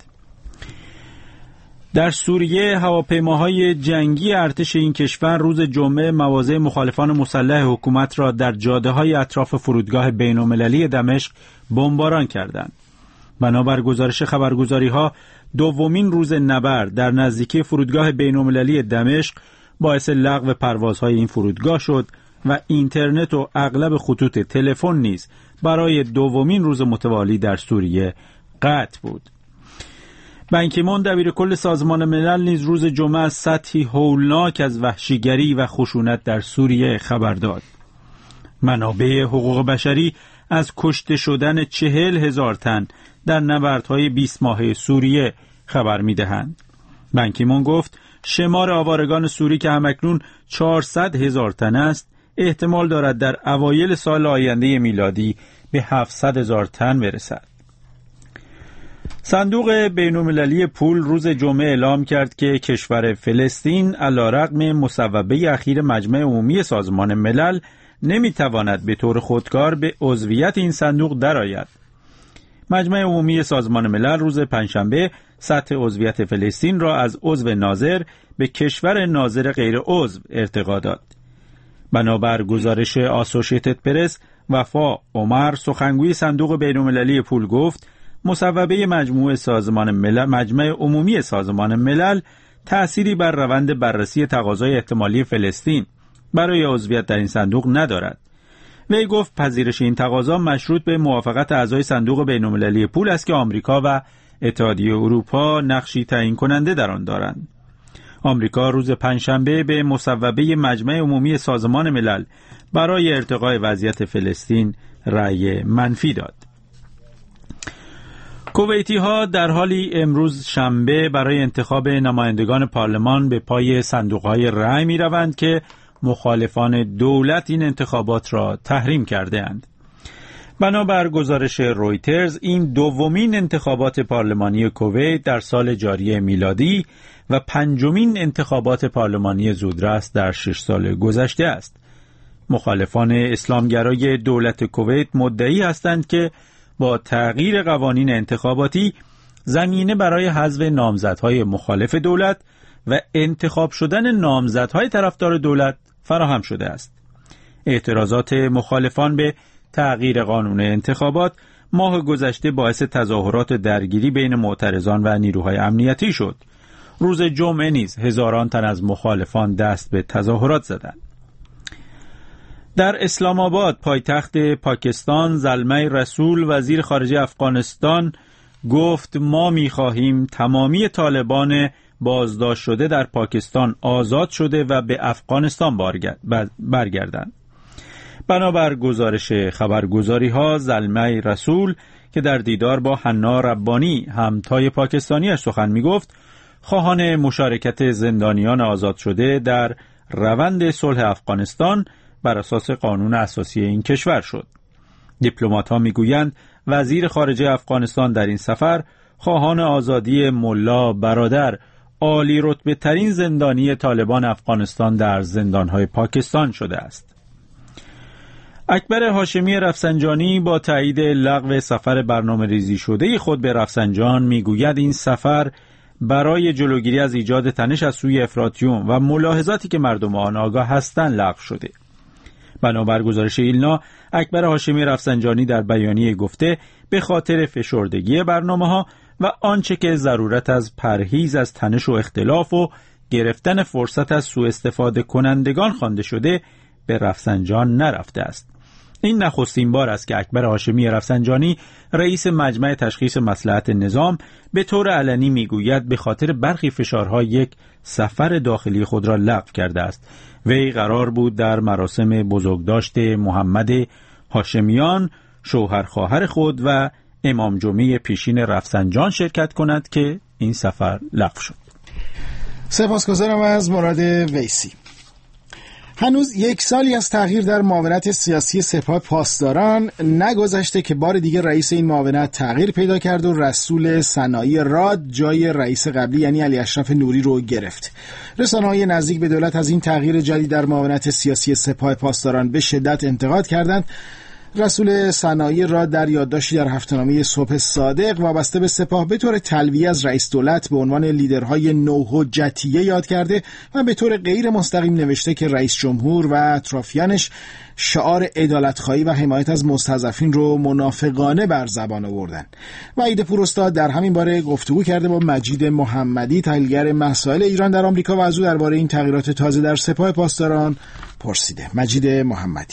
B: در سوریه هواپیماهای جنگی ارتش این کشور روز جمعه مواضع مخالفان مسلح حکومت را در جاده‌های اطراف فرودگاه بین‌المللی دمشق بمباران کردند. بنابر گزارش خبرگزاری‌ها دومین روز نبرد در نزدیکی فرودگاه بین‌المللی دمشق باعث لغو پروازهای این فرودگاه شد و اینترنت و اغلب خطوط تلفن نیز برای دومین روز متوالی در سوریه قطع بود. بان کی مون دبیر کل سازمان ملل نیز روز جمعه از سطحی هولناک از وحشیگری و خشونت در سوریه خبر داد. منابع حقوق بشری از کشته شدن چهل هزار تن در نبردهای بیست ماهه سوریه خبر می‌دهند. بان کی مون گفت شمار آوارگان سوری که همکنون چهارصد هزار تن است، احتمال دارد در اوایل سال آینده میلادی به هفتصد هزار تن برسد. صندوق بین‌المللی پول روز جمعه اعلام کرد که کشور فلسطین علیرغم مصوبه اخیر مجمع عمومی سازمان ملل نمیتواند به طور خودکار به عضویت این صندوق درآید. مجمع عمومی سازمان ملل روز پنجشنبه سطح عضویت فلسطین را از عضو ناظر به کشور ناظر غیر عضو ارتقا داد. بنابر گزارش آسوشیتد پرس، وفا عمر سخنگوی صندوق بین‌المللی پول گفت مصوبه مجموع سازمان ملل مجمع عمومی سازمان ملل تأثیری بر روند بررسی تقاضای احتمالی فلسطین برای عضویت در این صندوق ندارد. وی گفت پذیرش این تقاضا مشروط به موافقت اعضای صندوق بین‌المللی پول است که آمریکا و اتحادیه اروپا نقشی تعیین کننده در آن دارند. آمریکا روز پنجشنبه به مصوبه مجمع عمومی سازمان ملل برای ارتقای وضعیت فلسطین رأی منفی داد. کویتی ها در حالی امروز شنبه برای انتخاب نمایندگان پارلمان به پای صندوق های رأی می روند که مخالفان دولت این انتخابات را تحریم کرده اند. بنابر گزارش رویترز این دومین انتخابات پارلمانی کویت در سال جاری میلادی و پنجمین انتخابات پارلمانی زودرس در شش سال گذشته است. مخالفان اسلامگرای دولت کویت مدعی هستند که با تغییر قوانین انتخاباتی زمینه برای حذف نامزدهای مخالف دولت و انتخاب شدن نامزدهای طرفدار دولت فراهم شده است. اعتراضات مخالفان به تغییر قانون انتخابات ماه گذشته باعث تظاهرات و درگیری بین معترضان و نیروهای امنیتی شد. روز جمعه نیز هزاران تن از مخالفان دست به تظاهرات زدند. در اسلام آباد پایتخت پاکستان، زلمه رسول وزیر خارجه افغانستان گفت ما می‌خواهیم تمامی طالبان بازداشت شده در پاکستان آزاد شده و به افغانستان برگردند. بنابر گزارش خبرگزاری ها، زلمه رسول که در دیدار با حنا ربانی همتای پاکستانیش سخن می گفت، خواهان مشارکت زندانیان آزاد شده در روند صلح افغانستان بر اساس قانون اساسی این کشور شد. دیپلمات ها می گویند وزیر خارجه افغانستان در این سفر خواهان آزادی ملا برادر، عالی رتبه ترین زندانی طالبان افغانستان در زندانهای پاکستان شده است. اکبر هاشمی رفسنجانی با تایید لغو سفر برنامه ریزی شده خود به رفسنجان میگوید این سفر برای جلوگیری از ایجاد تنش از سوی افراطیون و ملاحظاتی که مردم آن آگاه هستند لغو شده. بنابر گزارش ایلنا، اکبر هاشمی رفسنجانی در بیانیه گفته به خاطر فشردگی برنامه‌ها و آنچه که ضرورت از پرهیز از تنش و اختلاف و گرفتن فرصت از سوء استفاده کنندگان خوانده شده به رفسنجان نرفته است. این نخستین بار است که اکبر هاشمی رفسنجانی رئیس مجمع تشخیص مصلحت نظام به طور علنی میگوید به خاطر برخی فشارها یک سفر داخلی خود را لغو کرده است. وی قرار بود در مراسم بزرگداشت محمد هاشمیان شوهر خواهر خود و امام جمعه پیشین رفسنجان شرکت کند که این سفر لغو شد.
A: سپاسگزارم از مراد ویسی. هنوز یک سالی از تغییر در معاونت سیاسی سپاه پاسداران نگذشته که بار دیگر رئیس این معاونت تغییر پیدا کرد و رسول صناعی راد جای رئیس قبلی یعنی علی اشرف نوری رو گرفت. رسانه‌های نزدیک به دولت از این تغییر جدید در معاونت سیاسی سپاه پاسداران به شدت انتقاد کردند. رسول صناعی را در یادداشتی در هفته‌نامه صبح صادق وابسته به سپاه به طور تلویحی از رئیس دولت به عنوان لیدرهای نوحجتیه یاد کرده و به طور غیر مستقیم نوشته که رئیس جمهور و اطرافیانش شعار عدالت‌خواهی و حمایت از مستضعفین رو منافقانه بر زبان آوردن. وحید پوراستاد در همین باره گفتگو کرده با مجید محمدی، تحلیلگر مسائل ایران در آمریکا، و از او درباره این تغییرات تازه در سپاه پاسداران پرسیده. مجید محمدی: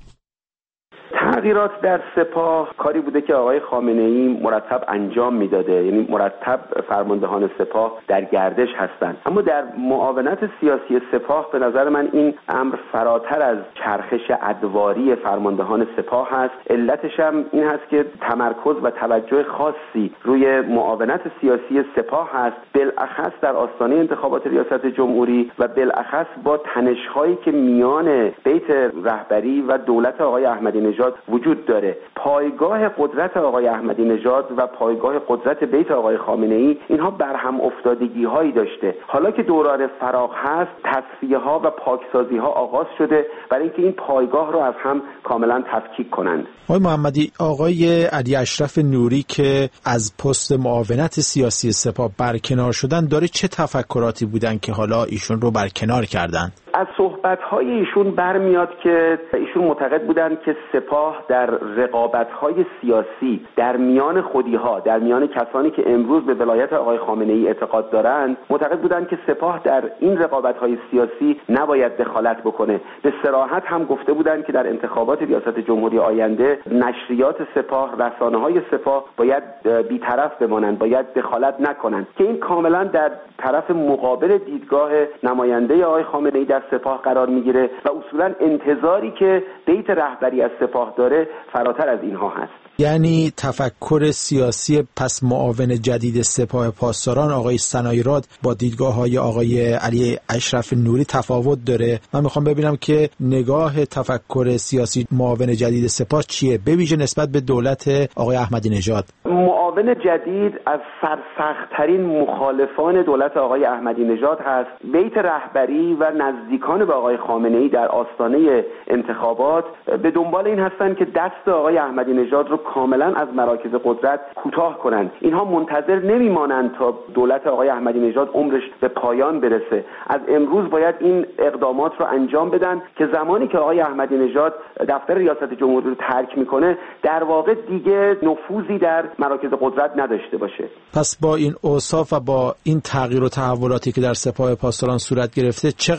M: تغییرات در سپاه کاری بوده که آقای خامنه‌ای مرتب انجام میداده، یعنی مرتب فرماندهان سپاه در گردش هستند. اما در معاونت سیاسی سپاه به نظر من این امر فراتر از چرخش ادواری فرماندهان سپاه هست. علتش هم این هست که تمرکز و توجه خاصی روی معاونت سیاسی سپاه هست، بالاخص در آستانه انتخابات ریاست جمهوری و بالاخص با تنش‌هایی که میان بیت رهبری و دولت آقای احمدی نژاد وجود داره. پایگاه قدرت آقای احمدی نژاد و پایگاه قدرت بیت آقای خامنه‌ای اینها برهم افتادگی هایی داشته. حالا که دوران فراغ هست، تصفیه ها و پاکسازی ها آغاز شده برای اینکه این پایگاه رو از هم کاملا تفکیک کنند.
N: آقای محمدی، آقای علی اشرف نوری که از پست معاونت سیاسی سپاه برکنار شدن، داره چه تفکراتی بودن که حالا ایشون رو برکنار کردن؟
M: از صحبت‌های ایشون برمیاد که ایشون معتقد بودند که سپاه در رقابت‌های سیاسی در میان خودی‌ها، در میان کسانی که امروز به ولایت آقای خامنه‌ای اعتقاد دارند، معتقد بودند که سپاه در این رقابت‌های سیاسی نباید دخالت بکنه. به صراحت هم گفته بودند که در انتخابات ریاست جمهوری آینده نشریات سپاه، رسانه‌های سپاه باید بی‌طرف بمانند، باید دخالت نکنند، که این کاملا در طرف مقابل دیدگاه نماینده آقای خامنه‌ای در سپاه قرار میگیره و اصولا انتظاری که بیت رهبری از سپاه داره فراتر از اینها هست.
N: یعنی تفکر سیاسی پس معاون جدید سپاه پاسداران آقای صناعی راد با دیدگاه‌های آقای علی اشرف نوری تفاوت داره. من میخوام ببینم که نگاه تفکر سیاسی معاون جدید سپاه چیه، به ویژه نسبت به دولت آقای احمدی نژاد.
M: معاون جدید از سرسخت‌ترین مخالفان دولت آقای احمدی نژاد هست. بیت رهبری و نزدیکان به آقای خامنه‌ای در آستانه انتخابات به دنبال این هستند که دست آقای احمدی نژاد رو کاملا از مراکز قدرت کوتاه کنند. اینها منتظر نمیمانند تا دولت آقای احمدی نژاد عمرش به پایان برسه. از امروز باید این اقدامات رو انجام بدن که زمانی که آقای احمدی نژاد دفتر ریاست جمهوری رو ترک میکنه در واقع دیگه نفوذی در مراکز قدرت نداشته باشه.
N: پس با این اوصاف و با این تغییر و تحولاتی که در سپاه پاسداران صورت گرفته، چقدر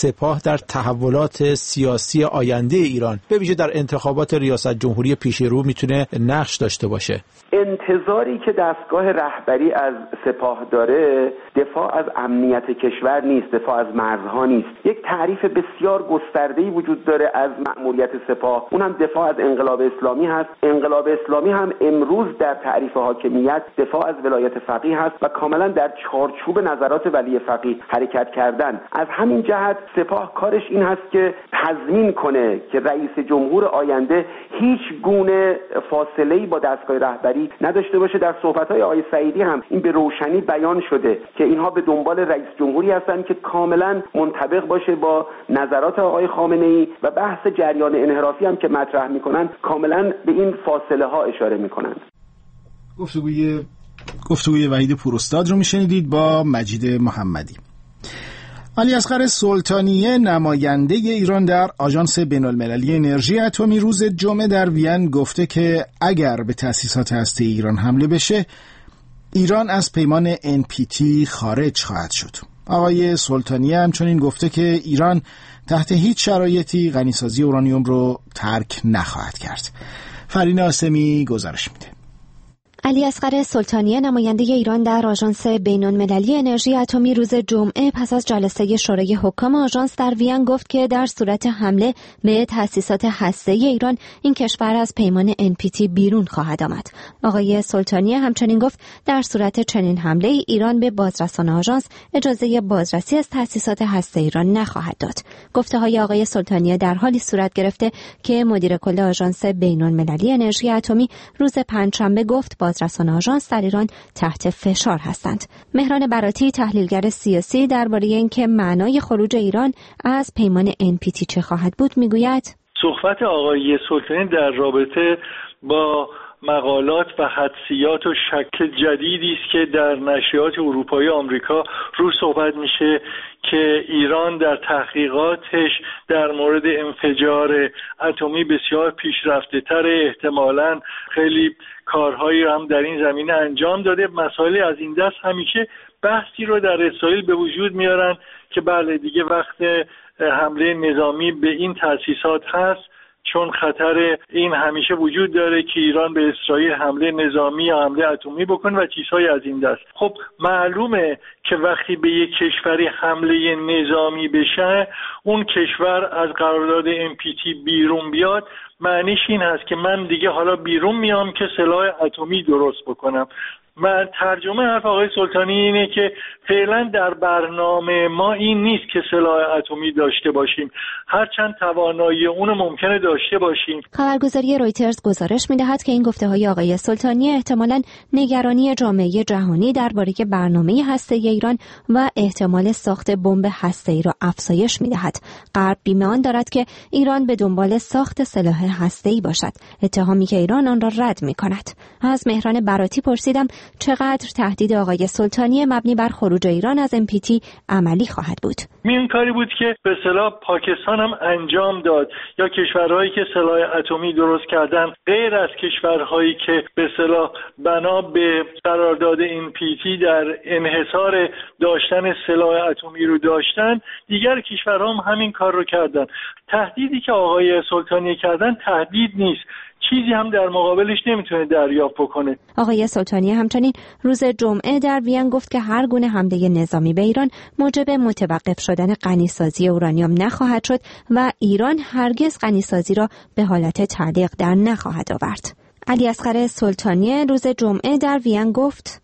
N: سپاه در تحولات سیاسی آینده ایران به ویژه در انتخابات ریاست جمهوری پیش رو میتونه نقش داشته باشه؟
M: انتظاری که دستگاه رهبری از سپاه داره دفاع از امنیت کشور نیست، دفاع از مرزها نیست. یک تعریف بسیار گسترده‌ای وجود داره از مأموریت سپاه، اونم دفاع از انقلاب اسلامی هست. انقلاب اسلامی هم امروز در تعریف حاکمیت دفاع از ولایت فقیه هست و کاملا در چارچوب نظرات ولی فقیه حرکت کردن. از همین جهت سپاه کارش این هست که تضمین کنه که رئیس جمهور آینده هیچ گونه فاصله‌ای با دستگاه رهبری نداشته باشه. در صحبت‌های آقای سعیدی هم این به روشنی بیان شده که اینها به دنبال رئیس جمهوری هستند که کاملا منطبق باشه با نظرات آقای خامنه‌ای و بحث جریان انحرافی هم که مطرح می‌کنند کاملا به این فاصله ها اشاره می‌کنند.
A: گفتگوی گفتگوی وحید پوراستاد رو میشنیدید با مجید محمدی. علیاصغر سلطانیه نماینده ایران در آژانس بین‌المللی انرژی اتمی روز جمعه در وین گفته که اگر به تأسیسات هسته ایران حمله بشه ایران از پیمان ان پی تی خارج خواهد شد. آقای سلطانیه همچنین گفته که ایران تحت هیچ شرایطی غنیسازی اورانیوم رو ترک نخواهد کرد. فرین آسمی گزارش میده.
O: علیاصغر سلطانیه نماینده ایران در آژانس بین‌المللی انرژی اتمی روز جمعه پس از جلسه شورای حکام آژانس در وین گفت که در صورت حمله به تأسیسات هسته‌ای ایران این کشور از پیمان ان پی تی بیرون خواهد آمد. آقای سلطانیه همچنین گفت در صورت چنین حمله ای ایران به بازرسان آژانس اجازه بازرسی از تأسیسات هسته ایران نخواهد داد. گفته‌های آقای سلطانیه در حالی صورت گرفته که مدیر کل آژانس بین‌المللی انرژی اتمی روز پنجشنبه گفت بازرسان آژانس در ایران تحت فشار هستند. مهران براتی تحلیلگر سیاسی درباره اینکه معنای خروج ایران از پیمان ان پی تی چه خواهد بود میگوید
P: صحبت آقای سلطانی در رابطه با مقالات و حدسیات و شک جدیدی است که در نشریات اروپایی و آمریکا رو صحبت میشه که ایران در تحقیقاتش در مورد انفجار اتمی بسیار پیشرفته تر، احتمالاً خیلی کارهایی هم در این زمینه انجام داده. مسائل از این دست همیشه بحثی رو در اسرائیل به وجود میارن که بله دیگه وقت حمله نظامی به این تأسیسات هست، چون خطر این همیشه وجود داره که ایران به اسرائیل حمله نظامی یا حمله اتمی بکنه و چیزهای از این دست. خب معلومه که وقتی به یک کشوری حمله نظامی بشه، اون کشور از قرارداد ان پی تی بیرون بیاد، معنیش این هست که من دیگه حالا بیرون میام که سلاح اتمی درست بکنم. من ترجمه حرف آقای سلطانی اینه که فعلا در برنامه ما این نیست که سلاح اتمی داشته باشیم، هرچند توانایی اون ممکنه داشته باشیم.
O: خبرگزاری رویترز گزارش می‌دهد که این گفته‌های آقای سلطانی احتمالاً نگرانی جامعه جهانی درباره برنامه هسته‌ای ایران و احتمال ساخت بمب هسته‌ای را افزایش می‌دهد. غرب بیمه آن دارد که ایران به دنبال ساخت سلاح هسته‌ای باشد، اتهامی که ایران آن را رد می‌کند. از مهران براتی پرسیدم چقدر تهدید آقای سلطانی مبنی بر خروج ایران از ان پی تی عملی خواهد بود.
P: این کاری بود که به اصطلاح پاکستان هم انجام داد، یا کشورهایی که سلاح اتمی درست کردن غیر از کشورهایی که به اصطلاح بنا به قرارداد ان پی تی در انحصار داشتن سلاح اتمی رو داشتن، دیگر کشورها هم همین کار رو کردن. تهدیدی که آقای سلطانی کردن تهدید نیست، چیزی هم در مقابلش نمیتونه دریافت بکنه.
O: آقای سلطانی همچنین روز جمعه در وین گفت که هر گونه حمله نظامی به ایران موجب متوقف شدن غنیسازی اورانیوم نخواهد شد و ایران هرگز غنیسازی را به حالت تعلیق در نخواهد آورد. علیاصغر سلطانی روز جمعه در وین گفت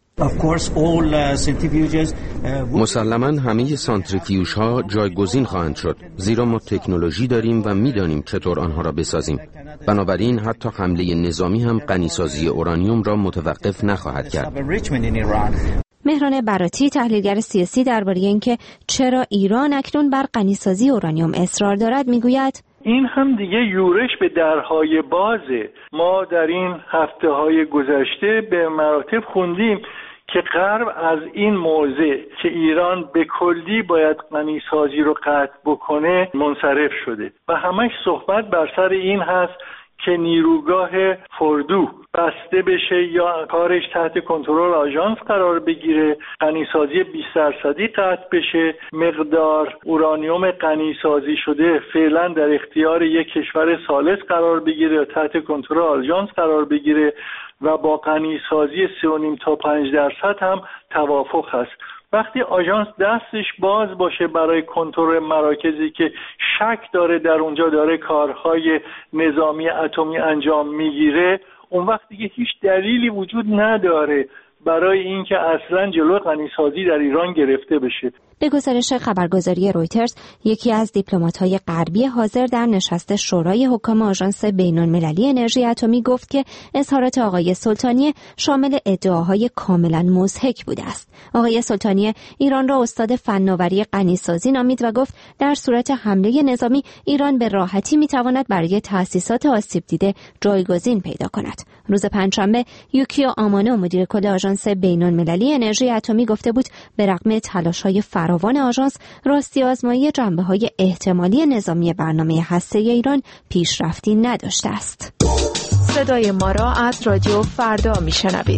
Q: مسلماً همه سانتریفیوژ ها جایگزین خواهند شد، زیرا ما تکنولوژی داریم و میدانیم چطور آنها را بسازیم. بنابراین حتی حمله نظامی هم غنیسازی اورانیوم را متوقف نخواهد کرد.
O: مهران براتی تحلیلگر سیاسی درباره اینکه چرا ایران اکنون بر غنیسازی اورانیوم اصرار دارد میگوید
P: این هم دیگه یورش به درهای بازه. ما در این هفته های گذشته به مراتب خوندیم که غرب از این موضع که ایران به کلی باید غنیسازی رو قطع بکنه منصرف شده و همش صحبت بر سر این هست که نیروگاه فردو بسته بشه یا کارش تحت کنترل آژانس قرار بگیره، غنیسازی بیست درصدی قطع بشه، مقدار اورانیوم غنیسازی شده فعلا در اختیار یک کشور ثالث قرار بگیره یا تحت کنترل آژانس قرار بگیره و با غنیسازی سه و نیم تا پنج درصد هم توافق هست. وقتی آژانس دستش باز باشه برای کنترل مراکزی که شک داره در اونجا داره کارهای نظامی اتمی انجام میگیره، اون وقت دیگه هیچ دلیلی وجود نداره برای اینکه اصلا جلوی غنیسازی در ایران گرفته بشه.
O: به گزارش خبرگزاری رویترز، یکی از دیپلمات‌های غربی حاضر در نشست شورای حکام آژانس بین‌المللی انرژی اتمی گفت که اظهارات آقای سلطانیه شامل ادعاهای کاملا مضحک بوده است. آقای سلطانیه ایران را استاد فناوری غنیسازی نامید و گفت در صورت حمله نظامی ایران به راحتی می‌تواند برای تأسیسات آسیب دیده جایگزین پیدا کند. روز پنجشنبه یوکیو آمانو مدیر کل آژانس بین‌المللی انرژی اتمی گفته بود به رغم تلاش‌های فراوان آژانس، راستی آزمایی جنبه‌های احتمالی نظامی برنامه هسته‌ای ایران پیشرفتی نداشته است.
R: صدای ما را از رادیو فردا میشنوید.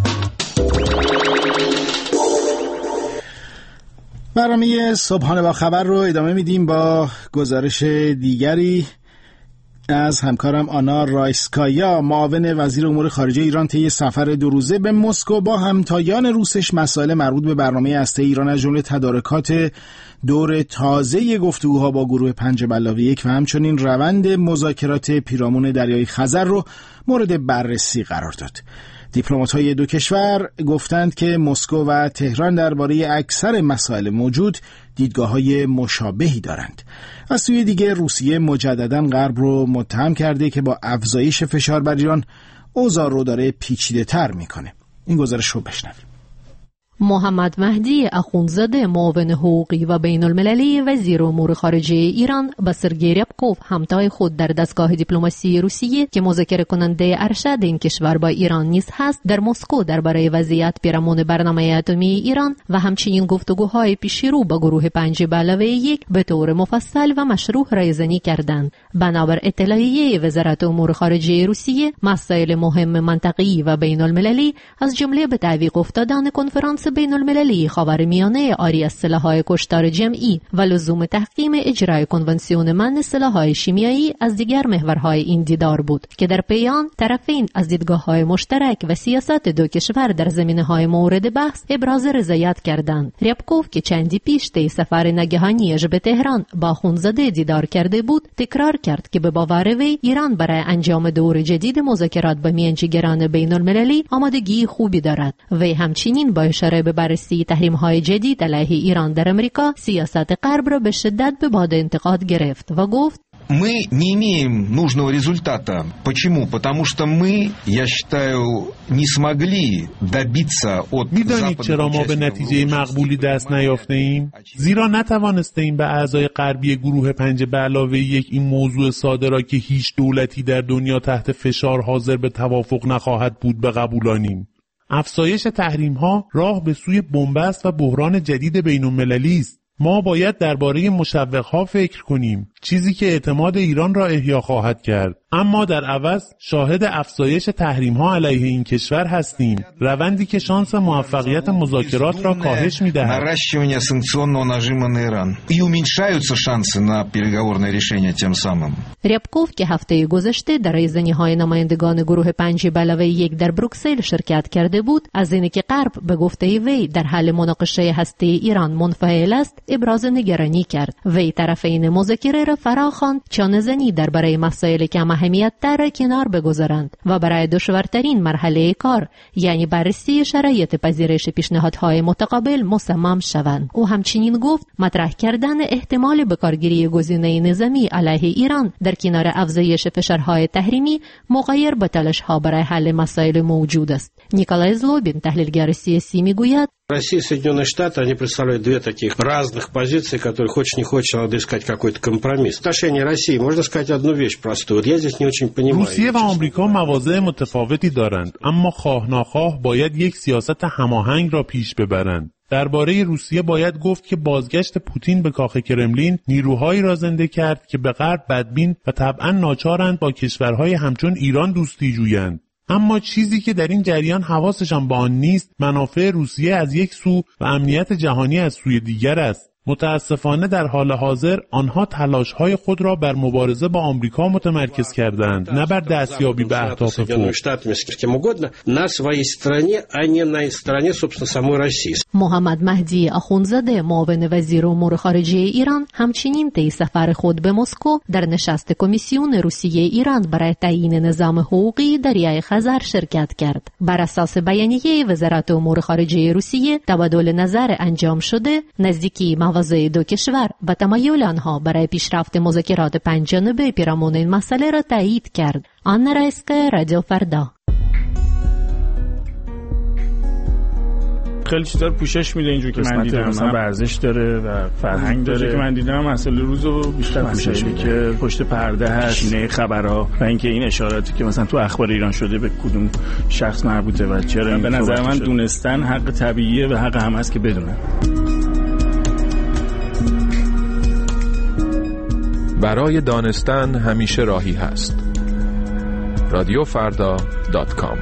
A: برنامه صبحانه با خبر رو ادامه میدیم با گزارش دیگری از همکارم آنا رایسکایا. معاون وزیر امور خارجه ایران طی سفر دو روزه به مسکو با همتایان روسش مسائل مربوط به برنامه هسته‌ای ایران از جمله تدارکات دور تازه گفتگوها با گروه پنج به علاوه یک و همچنین روند مذاکرات پیرامون دریای خزر رو مورد بررسی قرار داد. دیپلمات‌های دو کشور گفتند که مسکو و تهران درباره اکثر مسائل موجود دیدگاه‌های مشابهی دارند. از سوی دیگه روسیه مجدداً غرب رو متهم کرده که با افزایش فشار بر ایران اوضاع رو داره پیچیده‌تر میکنه. این گزارش رو بشنویم.
S: محمد مهدی اخوندزاده معاون حقوقی و بین المللی وزیر امور خارجه ایران با سرگئی ریابکوف همتای خود در دستگاه دیپلماسی روسیه که مذاکره کننده ارشد این کشور با ایران نیز هست در مسکو درباره وضعیت پیرامون برنامه اتمی ایران و همچنین گفتگوهای پیشرو با گروه پنج به علاوه یک به طور مفصل و مشروع رایزنی کردند. بنابر اطلاعیه وزارت امور خارجه روسیه، مسائل مهم منطقه‌ای و بین المللی از جمله به تعویق افتادن کنفرانس بین المللی خاورمیانه آری از سلاح‌های کشتار جمعی و لزوم تحکیم اجرای کنونسیون منع سلاح‌های شیمیایی از دیگر محورهای این دیدار بود که در پی آن طرفین از دیدگاه‌های مشترک و سیاست دو کشور در زمینه‌های مورد بحث ابراز رضایت کردند. ریابکوف که چندی پیش طی سفر ناگهانیش به تهران با اخوندزاده دیدار کرده بود، تکرار کرد که به باور وی ایران برای انجام دور جدید مذاکرات با میانجیگران بین المللی آمادگی خوبی دارد. وی همچنین با اشاره به بررسی تحریم‌های جدید علیه ایران در امریکا، سیاست غرب را به شدت به باد انتقاد گرفت و گفت
T: Мы не имеем нужного результата. Почему? Потому что мы, я считаю, не смогли добиться от
U: میدانید چرا ما به نتیجه مقبولی دست نیافته ایم؟ زیرا نتوانسته ایم به اعضای غربی گروه پنج به علاوه یک این موضوع ساده را که هیچ دولتی در دنیا تحت فشار حاضر به توافق نخواهد بود بقبولانیم. افزایش تحریم‌ها راه به سوی بنبست و بحران جدید بین‌المللی است. ما باید درباره مشوق‌ها فکر کنیم، چیزی که اعتماد ایران را احیا خواهد کرد. اما در عوض شاهد افزایش تحریم‌ها علیه این کشور هستیم، روندی که شانس موفقیت مذاکرات را کاهش می‌دهد.
T: наращивание санкционного нажима на Иран. И уменьшаются шансы на переговорное решение тем самым.
S: ریابکوف که هفته گذشته در رایزنی‌های نمایندگان گروه پنج به علاوه یک در بروکسل شرکت کرده بود، از اینکه غرب به گفته وی در حل مناقشه هسته ایران منفعل است، ابراز نگرانی کرد. وی طرفین مذاکره را فراخواند چانه‌زنی درباره مسائل که اهمیت در کنار بگذارند و برای دشوارترین مرحله کار، یعنی بررسی شرایط پذیرش پیشنهادهای متقابل مصمم شوند. او همچنین گفت مطرح کردن احتمال بکارگیری گزینه نظامی علیه ایران در کنار افزایش فشارهای تحریمی مغایر با تلاش‌ها برای حل مسائل موجود است. نیکولای زلوبین تحلیلگر سیاسی میگوید
V: Россия и Соединенные Штаты, они представляют две таких разных позиции, которые хочешь не хочешь, надо искать какой-то компромисс. В отношении России можно сказать одну вещь простую. Вот я здесь не очень понимаю.
U: روسیه و آمریکا مواضع متفاوتی دارند، اما خواه ناخواه باید یک سیاست هماهنگ را پیش ببرند. درباره روسیه باید گفت که بازگشت پوتین به کاخ کرملین نیروهایی را زنده کرد که به غرب بدبین و طبعا ناچارند با کشورهای همچون ایران دوستی جویند. اما چیزی که در این جریان حواسشان به آن نیست منافع روسیه از یک سو و امنیت جهانی از سوی دیگر است. متاسفانه در حال حاضر آنها تلاش‌های خود را بر مبارزه با آمریکا متمرکز کردند، نه بر دستیابی به اهداف فوق.
S: محمد مهدی اخوندزاده معاون وزیر امور خارجه ایران همچنین طی سفر خود به مسکو در نشست کمیسیون روسیه ایران برای تعیین نظام حقوقی دریای خزر شرکت کرد. بر اساس بیانیه وزارت امور خارجه روسیه تبادل نظر انجام شده نزدیکی مواضع دو کشور و تمایل آنها برای پیشرفت مذاکرات پنج‌جانبه پیرامون این مسئله را تایید کرد. آنا رایسکا، رادیو فردا.
C: خیلی چیزا رو پوشش میده اینجوری که من دیدم، مثلا ورزش داره و فرهنگ داره که من دیدم مسئله روزو بیشتر پوشش میده که پشت پرده هست، نه خبرها و اینکه این اشاراتی که مثلا تو اخبار ایران شده به کدوم شخص مربوطه و چرا. به نظر من دونستن حق طبیعیه و حق هم هست که بدونن.
D: برای دانستن همیشه راهی هست. رادیو فردا دات کام.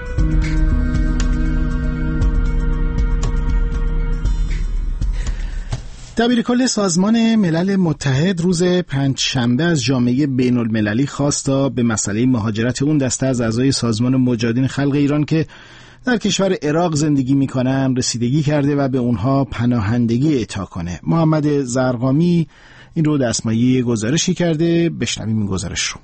A: دبیر کل سازمان ملل متحد روز پنجشنبه از جامعه بین المللی خواست تا به مسئله مهاجرت اون دسته از اعضای سازمان مجاهدین خلق ایران که در کشور عراق زندگی میکنن رسیدگی کرده و به اونها پناهندگی اعطا کنه. محمد زرقامی این رو دستمایه گزارشی کرده، بشنویم این گزارش رو.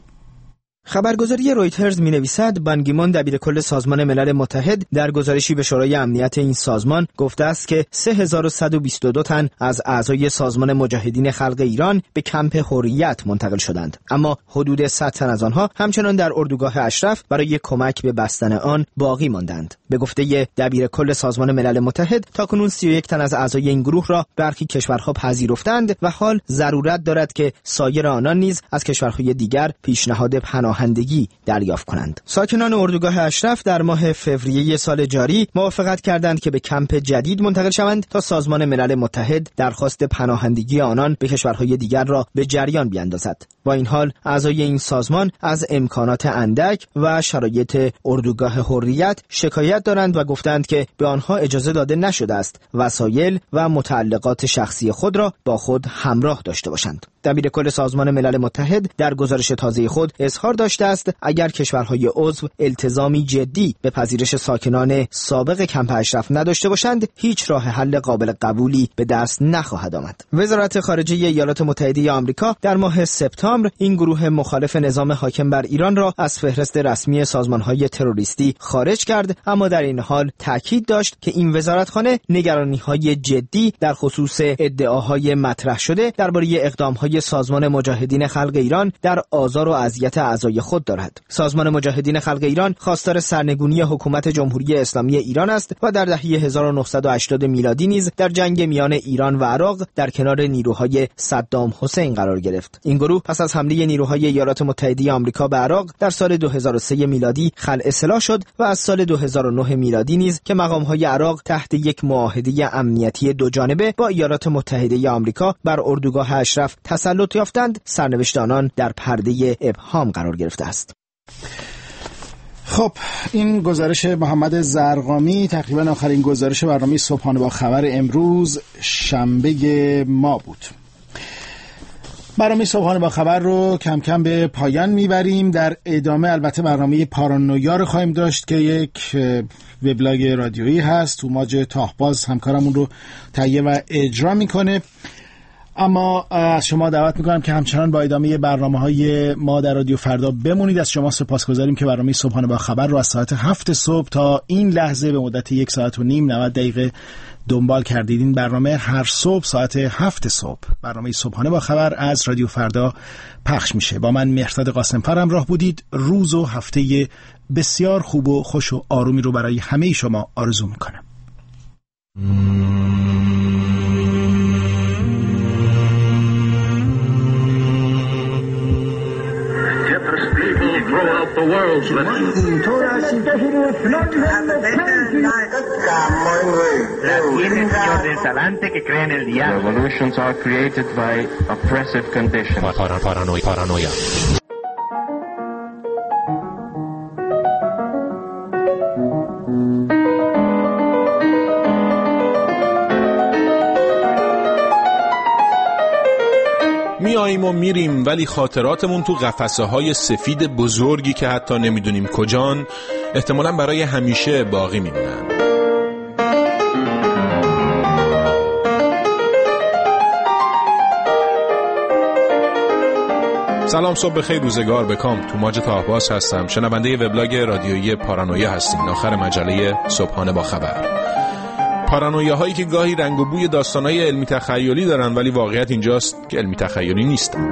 W: خبرگزاری رویترز می‌نویسد بان کی مون دبیر کل سازمان ملل متحد در گزارشی به شورای امنیت این سازمان گفته است که سه هزار و صد و بیست و دو تن از اعضای سازمان مجاهدین خلق ایران به کمپ حریت منتقل شدند، اما حدود صد تن از آنها همچنان در اردوگاه اشرف برای کمک به بستن آن باقی ماندند. به گفته دبیر کل سازمان ملل متحد تاکنون سی و یک تن از اعضای این گروه را برخی کشورها پذیرفتند و حال ضرورت دارد که سایر آنان نیز از کشورهای دیگر پیشنهاد پناهندگی دریافت کنند. ساکنان اردوگاه اشرف در ماه فوریه سال جاری موافقت کردند که به کمپ جدید منتقل شوند تا سازمان ملل متحد درخواست پناهندگی آنان به کشورهای دیگر را به جریان بیاندازد. با این حال اعضای این سازمان از امکانات اندک و شرایط اردوگاه حریت شکایت دارند و گفتند که به آنها اجازه داده نشده است وسایل و متعلقات شخصی خود را با خود همراه داشته باشند. دبیر کل سازمان ملل متحد در گزارش تازه خود اظهار داشته است اگر کشورهای عضو التزامی جدی به پذیرش ساکنان سابق کمپ اشرف نداشته باشند هیچ راه حل قابل قبولی به دست نخواهد آمد. وزارت خارجه ایالات متحده آمریکا در ماه سپتامبر این گروه مخالف نظام حاکم بر ایران را از فهرست رسمی سازمان‌های تروریستی خارج کرد، اما در این حال تاکید داشت که این وزارتخانه نگرانی‌های جدی در خصوص ادعاهای مطرح شده درباره اقدام‌های سازمان مجاهدین خلق ایران در آزار و اذیت اعضای خود دارد. سازمان مجاهدین خلق ایران خواستار سرنگونی حکومت جمهوری اسلامی ایران است و در دهه هزار و نهصد و هشتاد میلادی نیز در جنگ میان ایران و عراق در کنار نیروهای صدام حسین قرار گرفت. این گروه پس از حمله نیروهای ایالات متحده آمریکا به عراق در سال دو هزار و سه میلادی خلع سلاح شد و از سال دو هزار و نه میلادی نیز که مقام‌های عراق تحت یک معاهده امنیتی دو جانبه با ایالات متحده آمریکا بر اردوگاه اشرف تسلط یافتند، سرنوشت آنان در پرده ابهام قرار گرفته است.
A: خب این گزارش محمد زرقامی تقریبا آخرین گزارش برنامه صبحانه با خبر امروز شنبه ما بود. برنامه صبحانه با خبر رو کم کم به پایان میبریم. در ادامه البته برنامه پارانویا رو خواهیم داشت که یک وبلاگ رادیویی هست. توماج تاهباز همکارمون رو تهیه و اجرا میکنه. اما از شما دعوت میکنم که همچنان با ادامه برنامه‌های ما در رادیو فردا بمونید. از شما سپاسگزاریم که برنامه صبحانه با خبر رو از ساعت هفت صبح تا این لحظه به مدت یک ساعت و نیم نود دقیقه دنبال کردید. این برنامه هر صبح ساعت هفت صبح برنامه صبحانه با خبر از رادیو فردا پخش میشه. با من مهرداد قاسمفر همراه بودید. روز و هفته بسیار خوب و خوش و آرومی رو برای همه شما آرزو میکنم.
X: The world's
Y: Revolutions are created by oppressive conditions.
Z: Paranoia. Paranoia.
D: و میریم، ولی خاطراتمون تو قفسه های سفید بزرگی که حتی نمیدونیم کجان احتمالاً برای همیشه باقی میمونن. سلام، صبح بخیر، روزگار بکام. تو ماج تاهباز هستم، شنونده وبلاگ رادیویی پارانویا هستیم، آخر مجله صبحانه با خبر. پارانویا هایی که گاهی رنگ و بوی داستانهای علمی تخیلی دارن، ولی واقعیت اینجاست که علمی تخیلی نیستن.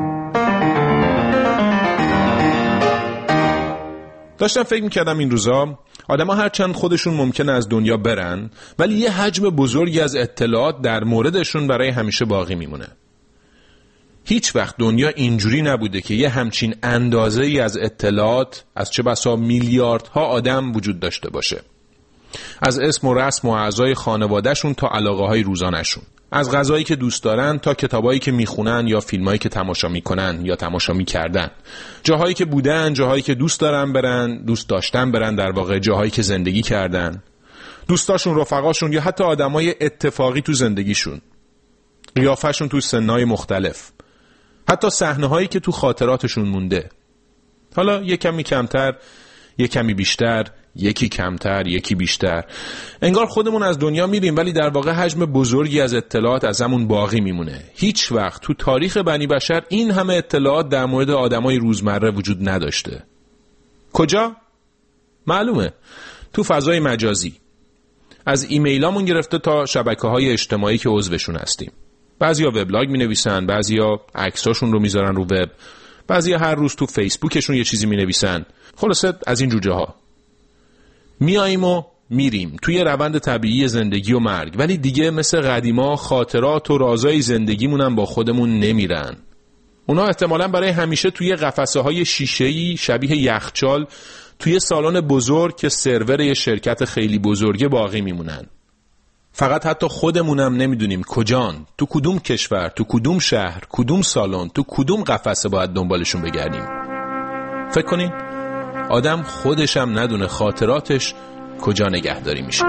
D: داشتم فکر میکردم این روزا آدم ها هرچند خودشون ممکنه از دنیا برن، ولی یه حجم بزرگی از اطلاعات در موردشون برای همیشه باقی میمونه. هیچ وقت دنیا اینجوری نبوده که یه همچین اندازه‌ای از اطلاعات از چه بسا میلیاردها آدم وجود داشته باشه. از اسم و رسم و اعضای خانوادهشون تا علاقه‌های روزانه‌شون، از غذایی که دوست دارن تا کتابایی که میخونن یا فیلمایی که تماشا میکنن یا تماشا میکردن، جاهایی که بودن، جاهایی که دوست دارن برن، دوست داشتن برن، در واقع جاهایی که زندگی کردن، دوستاشون، رفقاشون یا حتی آدمای اتفاقی تو زندگیشون، قیافشون تو سنهای مختلف، حتی صحنه‌هایی که تو خاطراتشون مونده. حالا یک کمی کمتر، یک کمی بیشتر، یکی کمتر، یکی بیشتر. انگار خودمون از دنیا میریم، ولی در واقع حجم بزرگی از اطلاعات از همون باقی میمونه. هیچ وقت تو تاریخ بنی بشر این همه اطلاعات در مورد آدمای روزمره وجود نداشته. کجا؟ معلومه، تو فضای مجازی. از ایمیلامون گرفته تا شبکه‌های اجتماعی که عضوشون هستیم. بعضیا وبلاگ می‌نویسن، بعضیا عکساشون رو میذارن رو وب، بعضیا هر روز تو فیسبوکشون یه چیزی می‌نویسن. خلاصه از این جوجه ها. میاییم و میریم توی روند طبیعی زندگی و مرگ، ولی دیگه مثل قدیما خاطرات و رازای زندگیمون هم با خودمون نمیرن. اونا احتمالاً برای همیشه توی قفسه های شیشه‌ای شبیه یخچال توی سالن بزرگ که سرور یه شرکت خیلی بزرگه باقی میمونن. فقط حتی خودمونم نمیدونیم کجان، تو کدوم کشور، تو کدوم شهر، کدوم سالن، تو کدوم قفسه باید دنبالشون بگردیم. فکر کنین آدم خودشم ندونه خاطراتش کجا نگهداری میشه.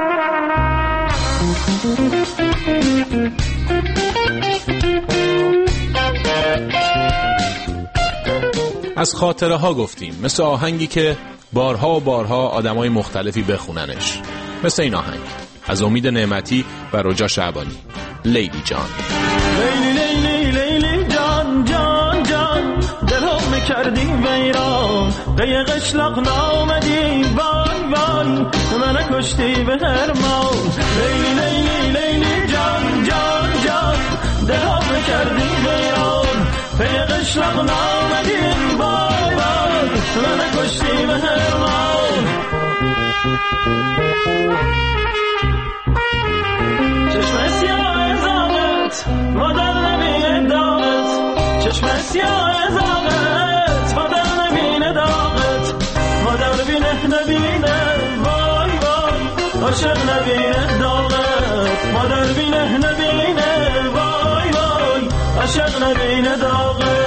D: از خاطره ها گفتیم، مثل آهنگی که بارها و بارها آدمای مختلفی بخوننش، مثل این آهنگ از امید نعمتی و رجا شعبانی، لیلی جان.
E: لیلی لیلی لیلی جان جان جان، دلم میکردی ویران، به قشلاق نامدی، وای وای من کشتی به هرمان. لیلی لیلی لیلی جان جان جان، دلم میکردی ویران، به قشلاق نامدی، وای وای من کشتی به هرمان. چشم سیاه زاغت مادر نبینه داغت، چشم سیاه زاغت مادر نبینه داغت، مادر بینه نبینه وای وای عاشق نبینه داغت، مادر بینه نبینه وای وای عاشق نبینه داغت.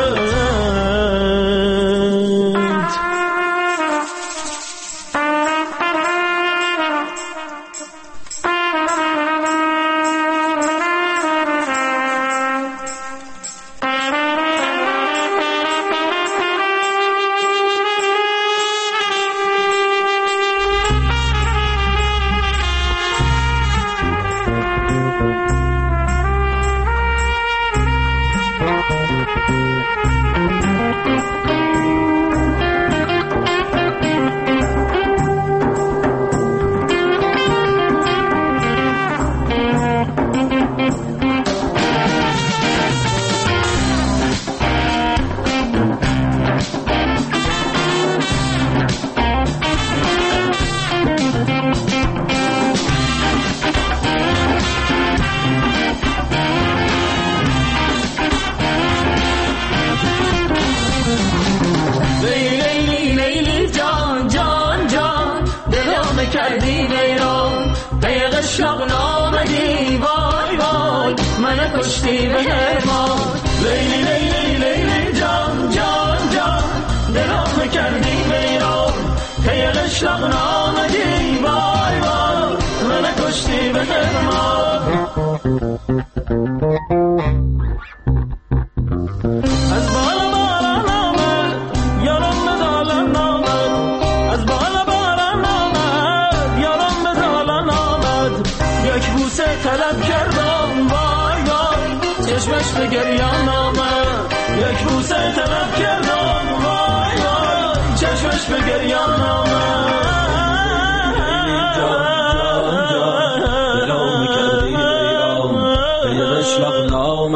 E: من کشتی به هرمان. لیلی لیلی لیلی جان جان جان دلم کردی بیرون پی قشلاق نامدی وای وای من کشتی به هرمان.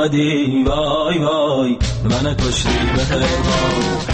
E: آمدی وای وای من کشتی به هرمان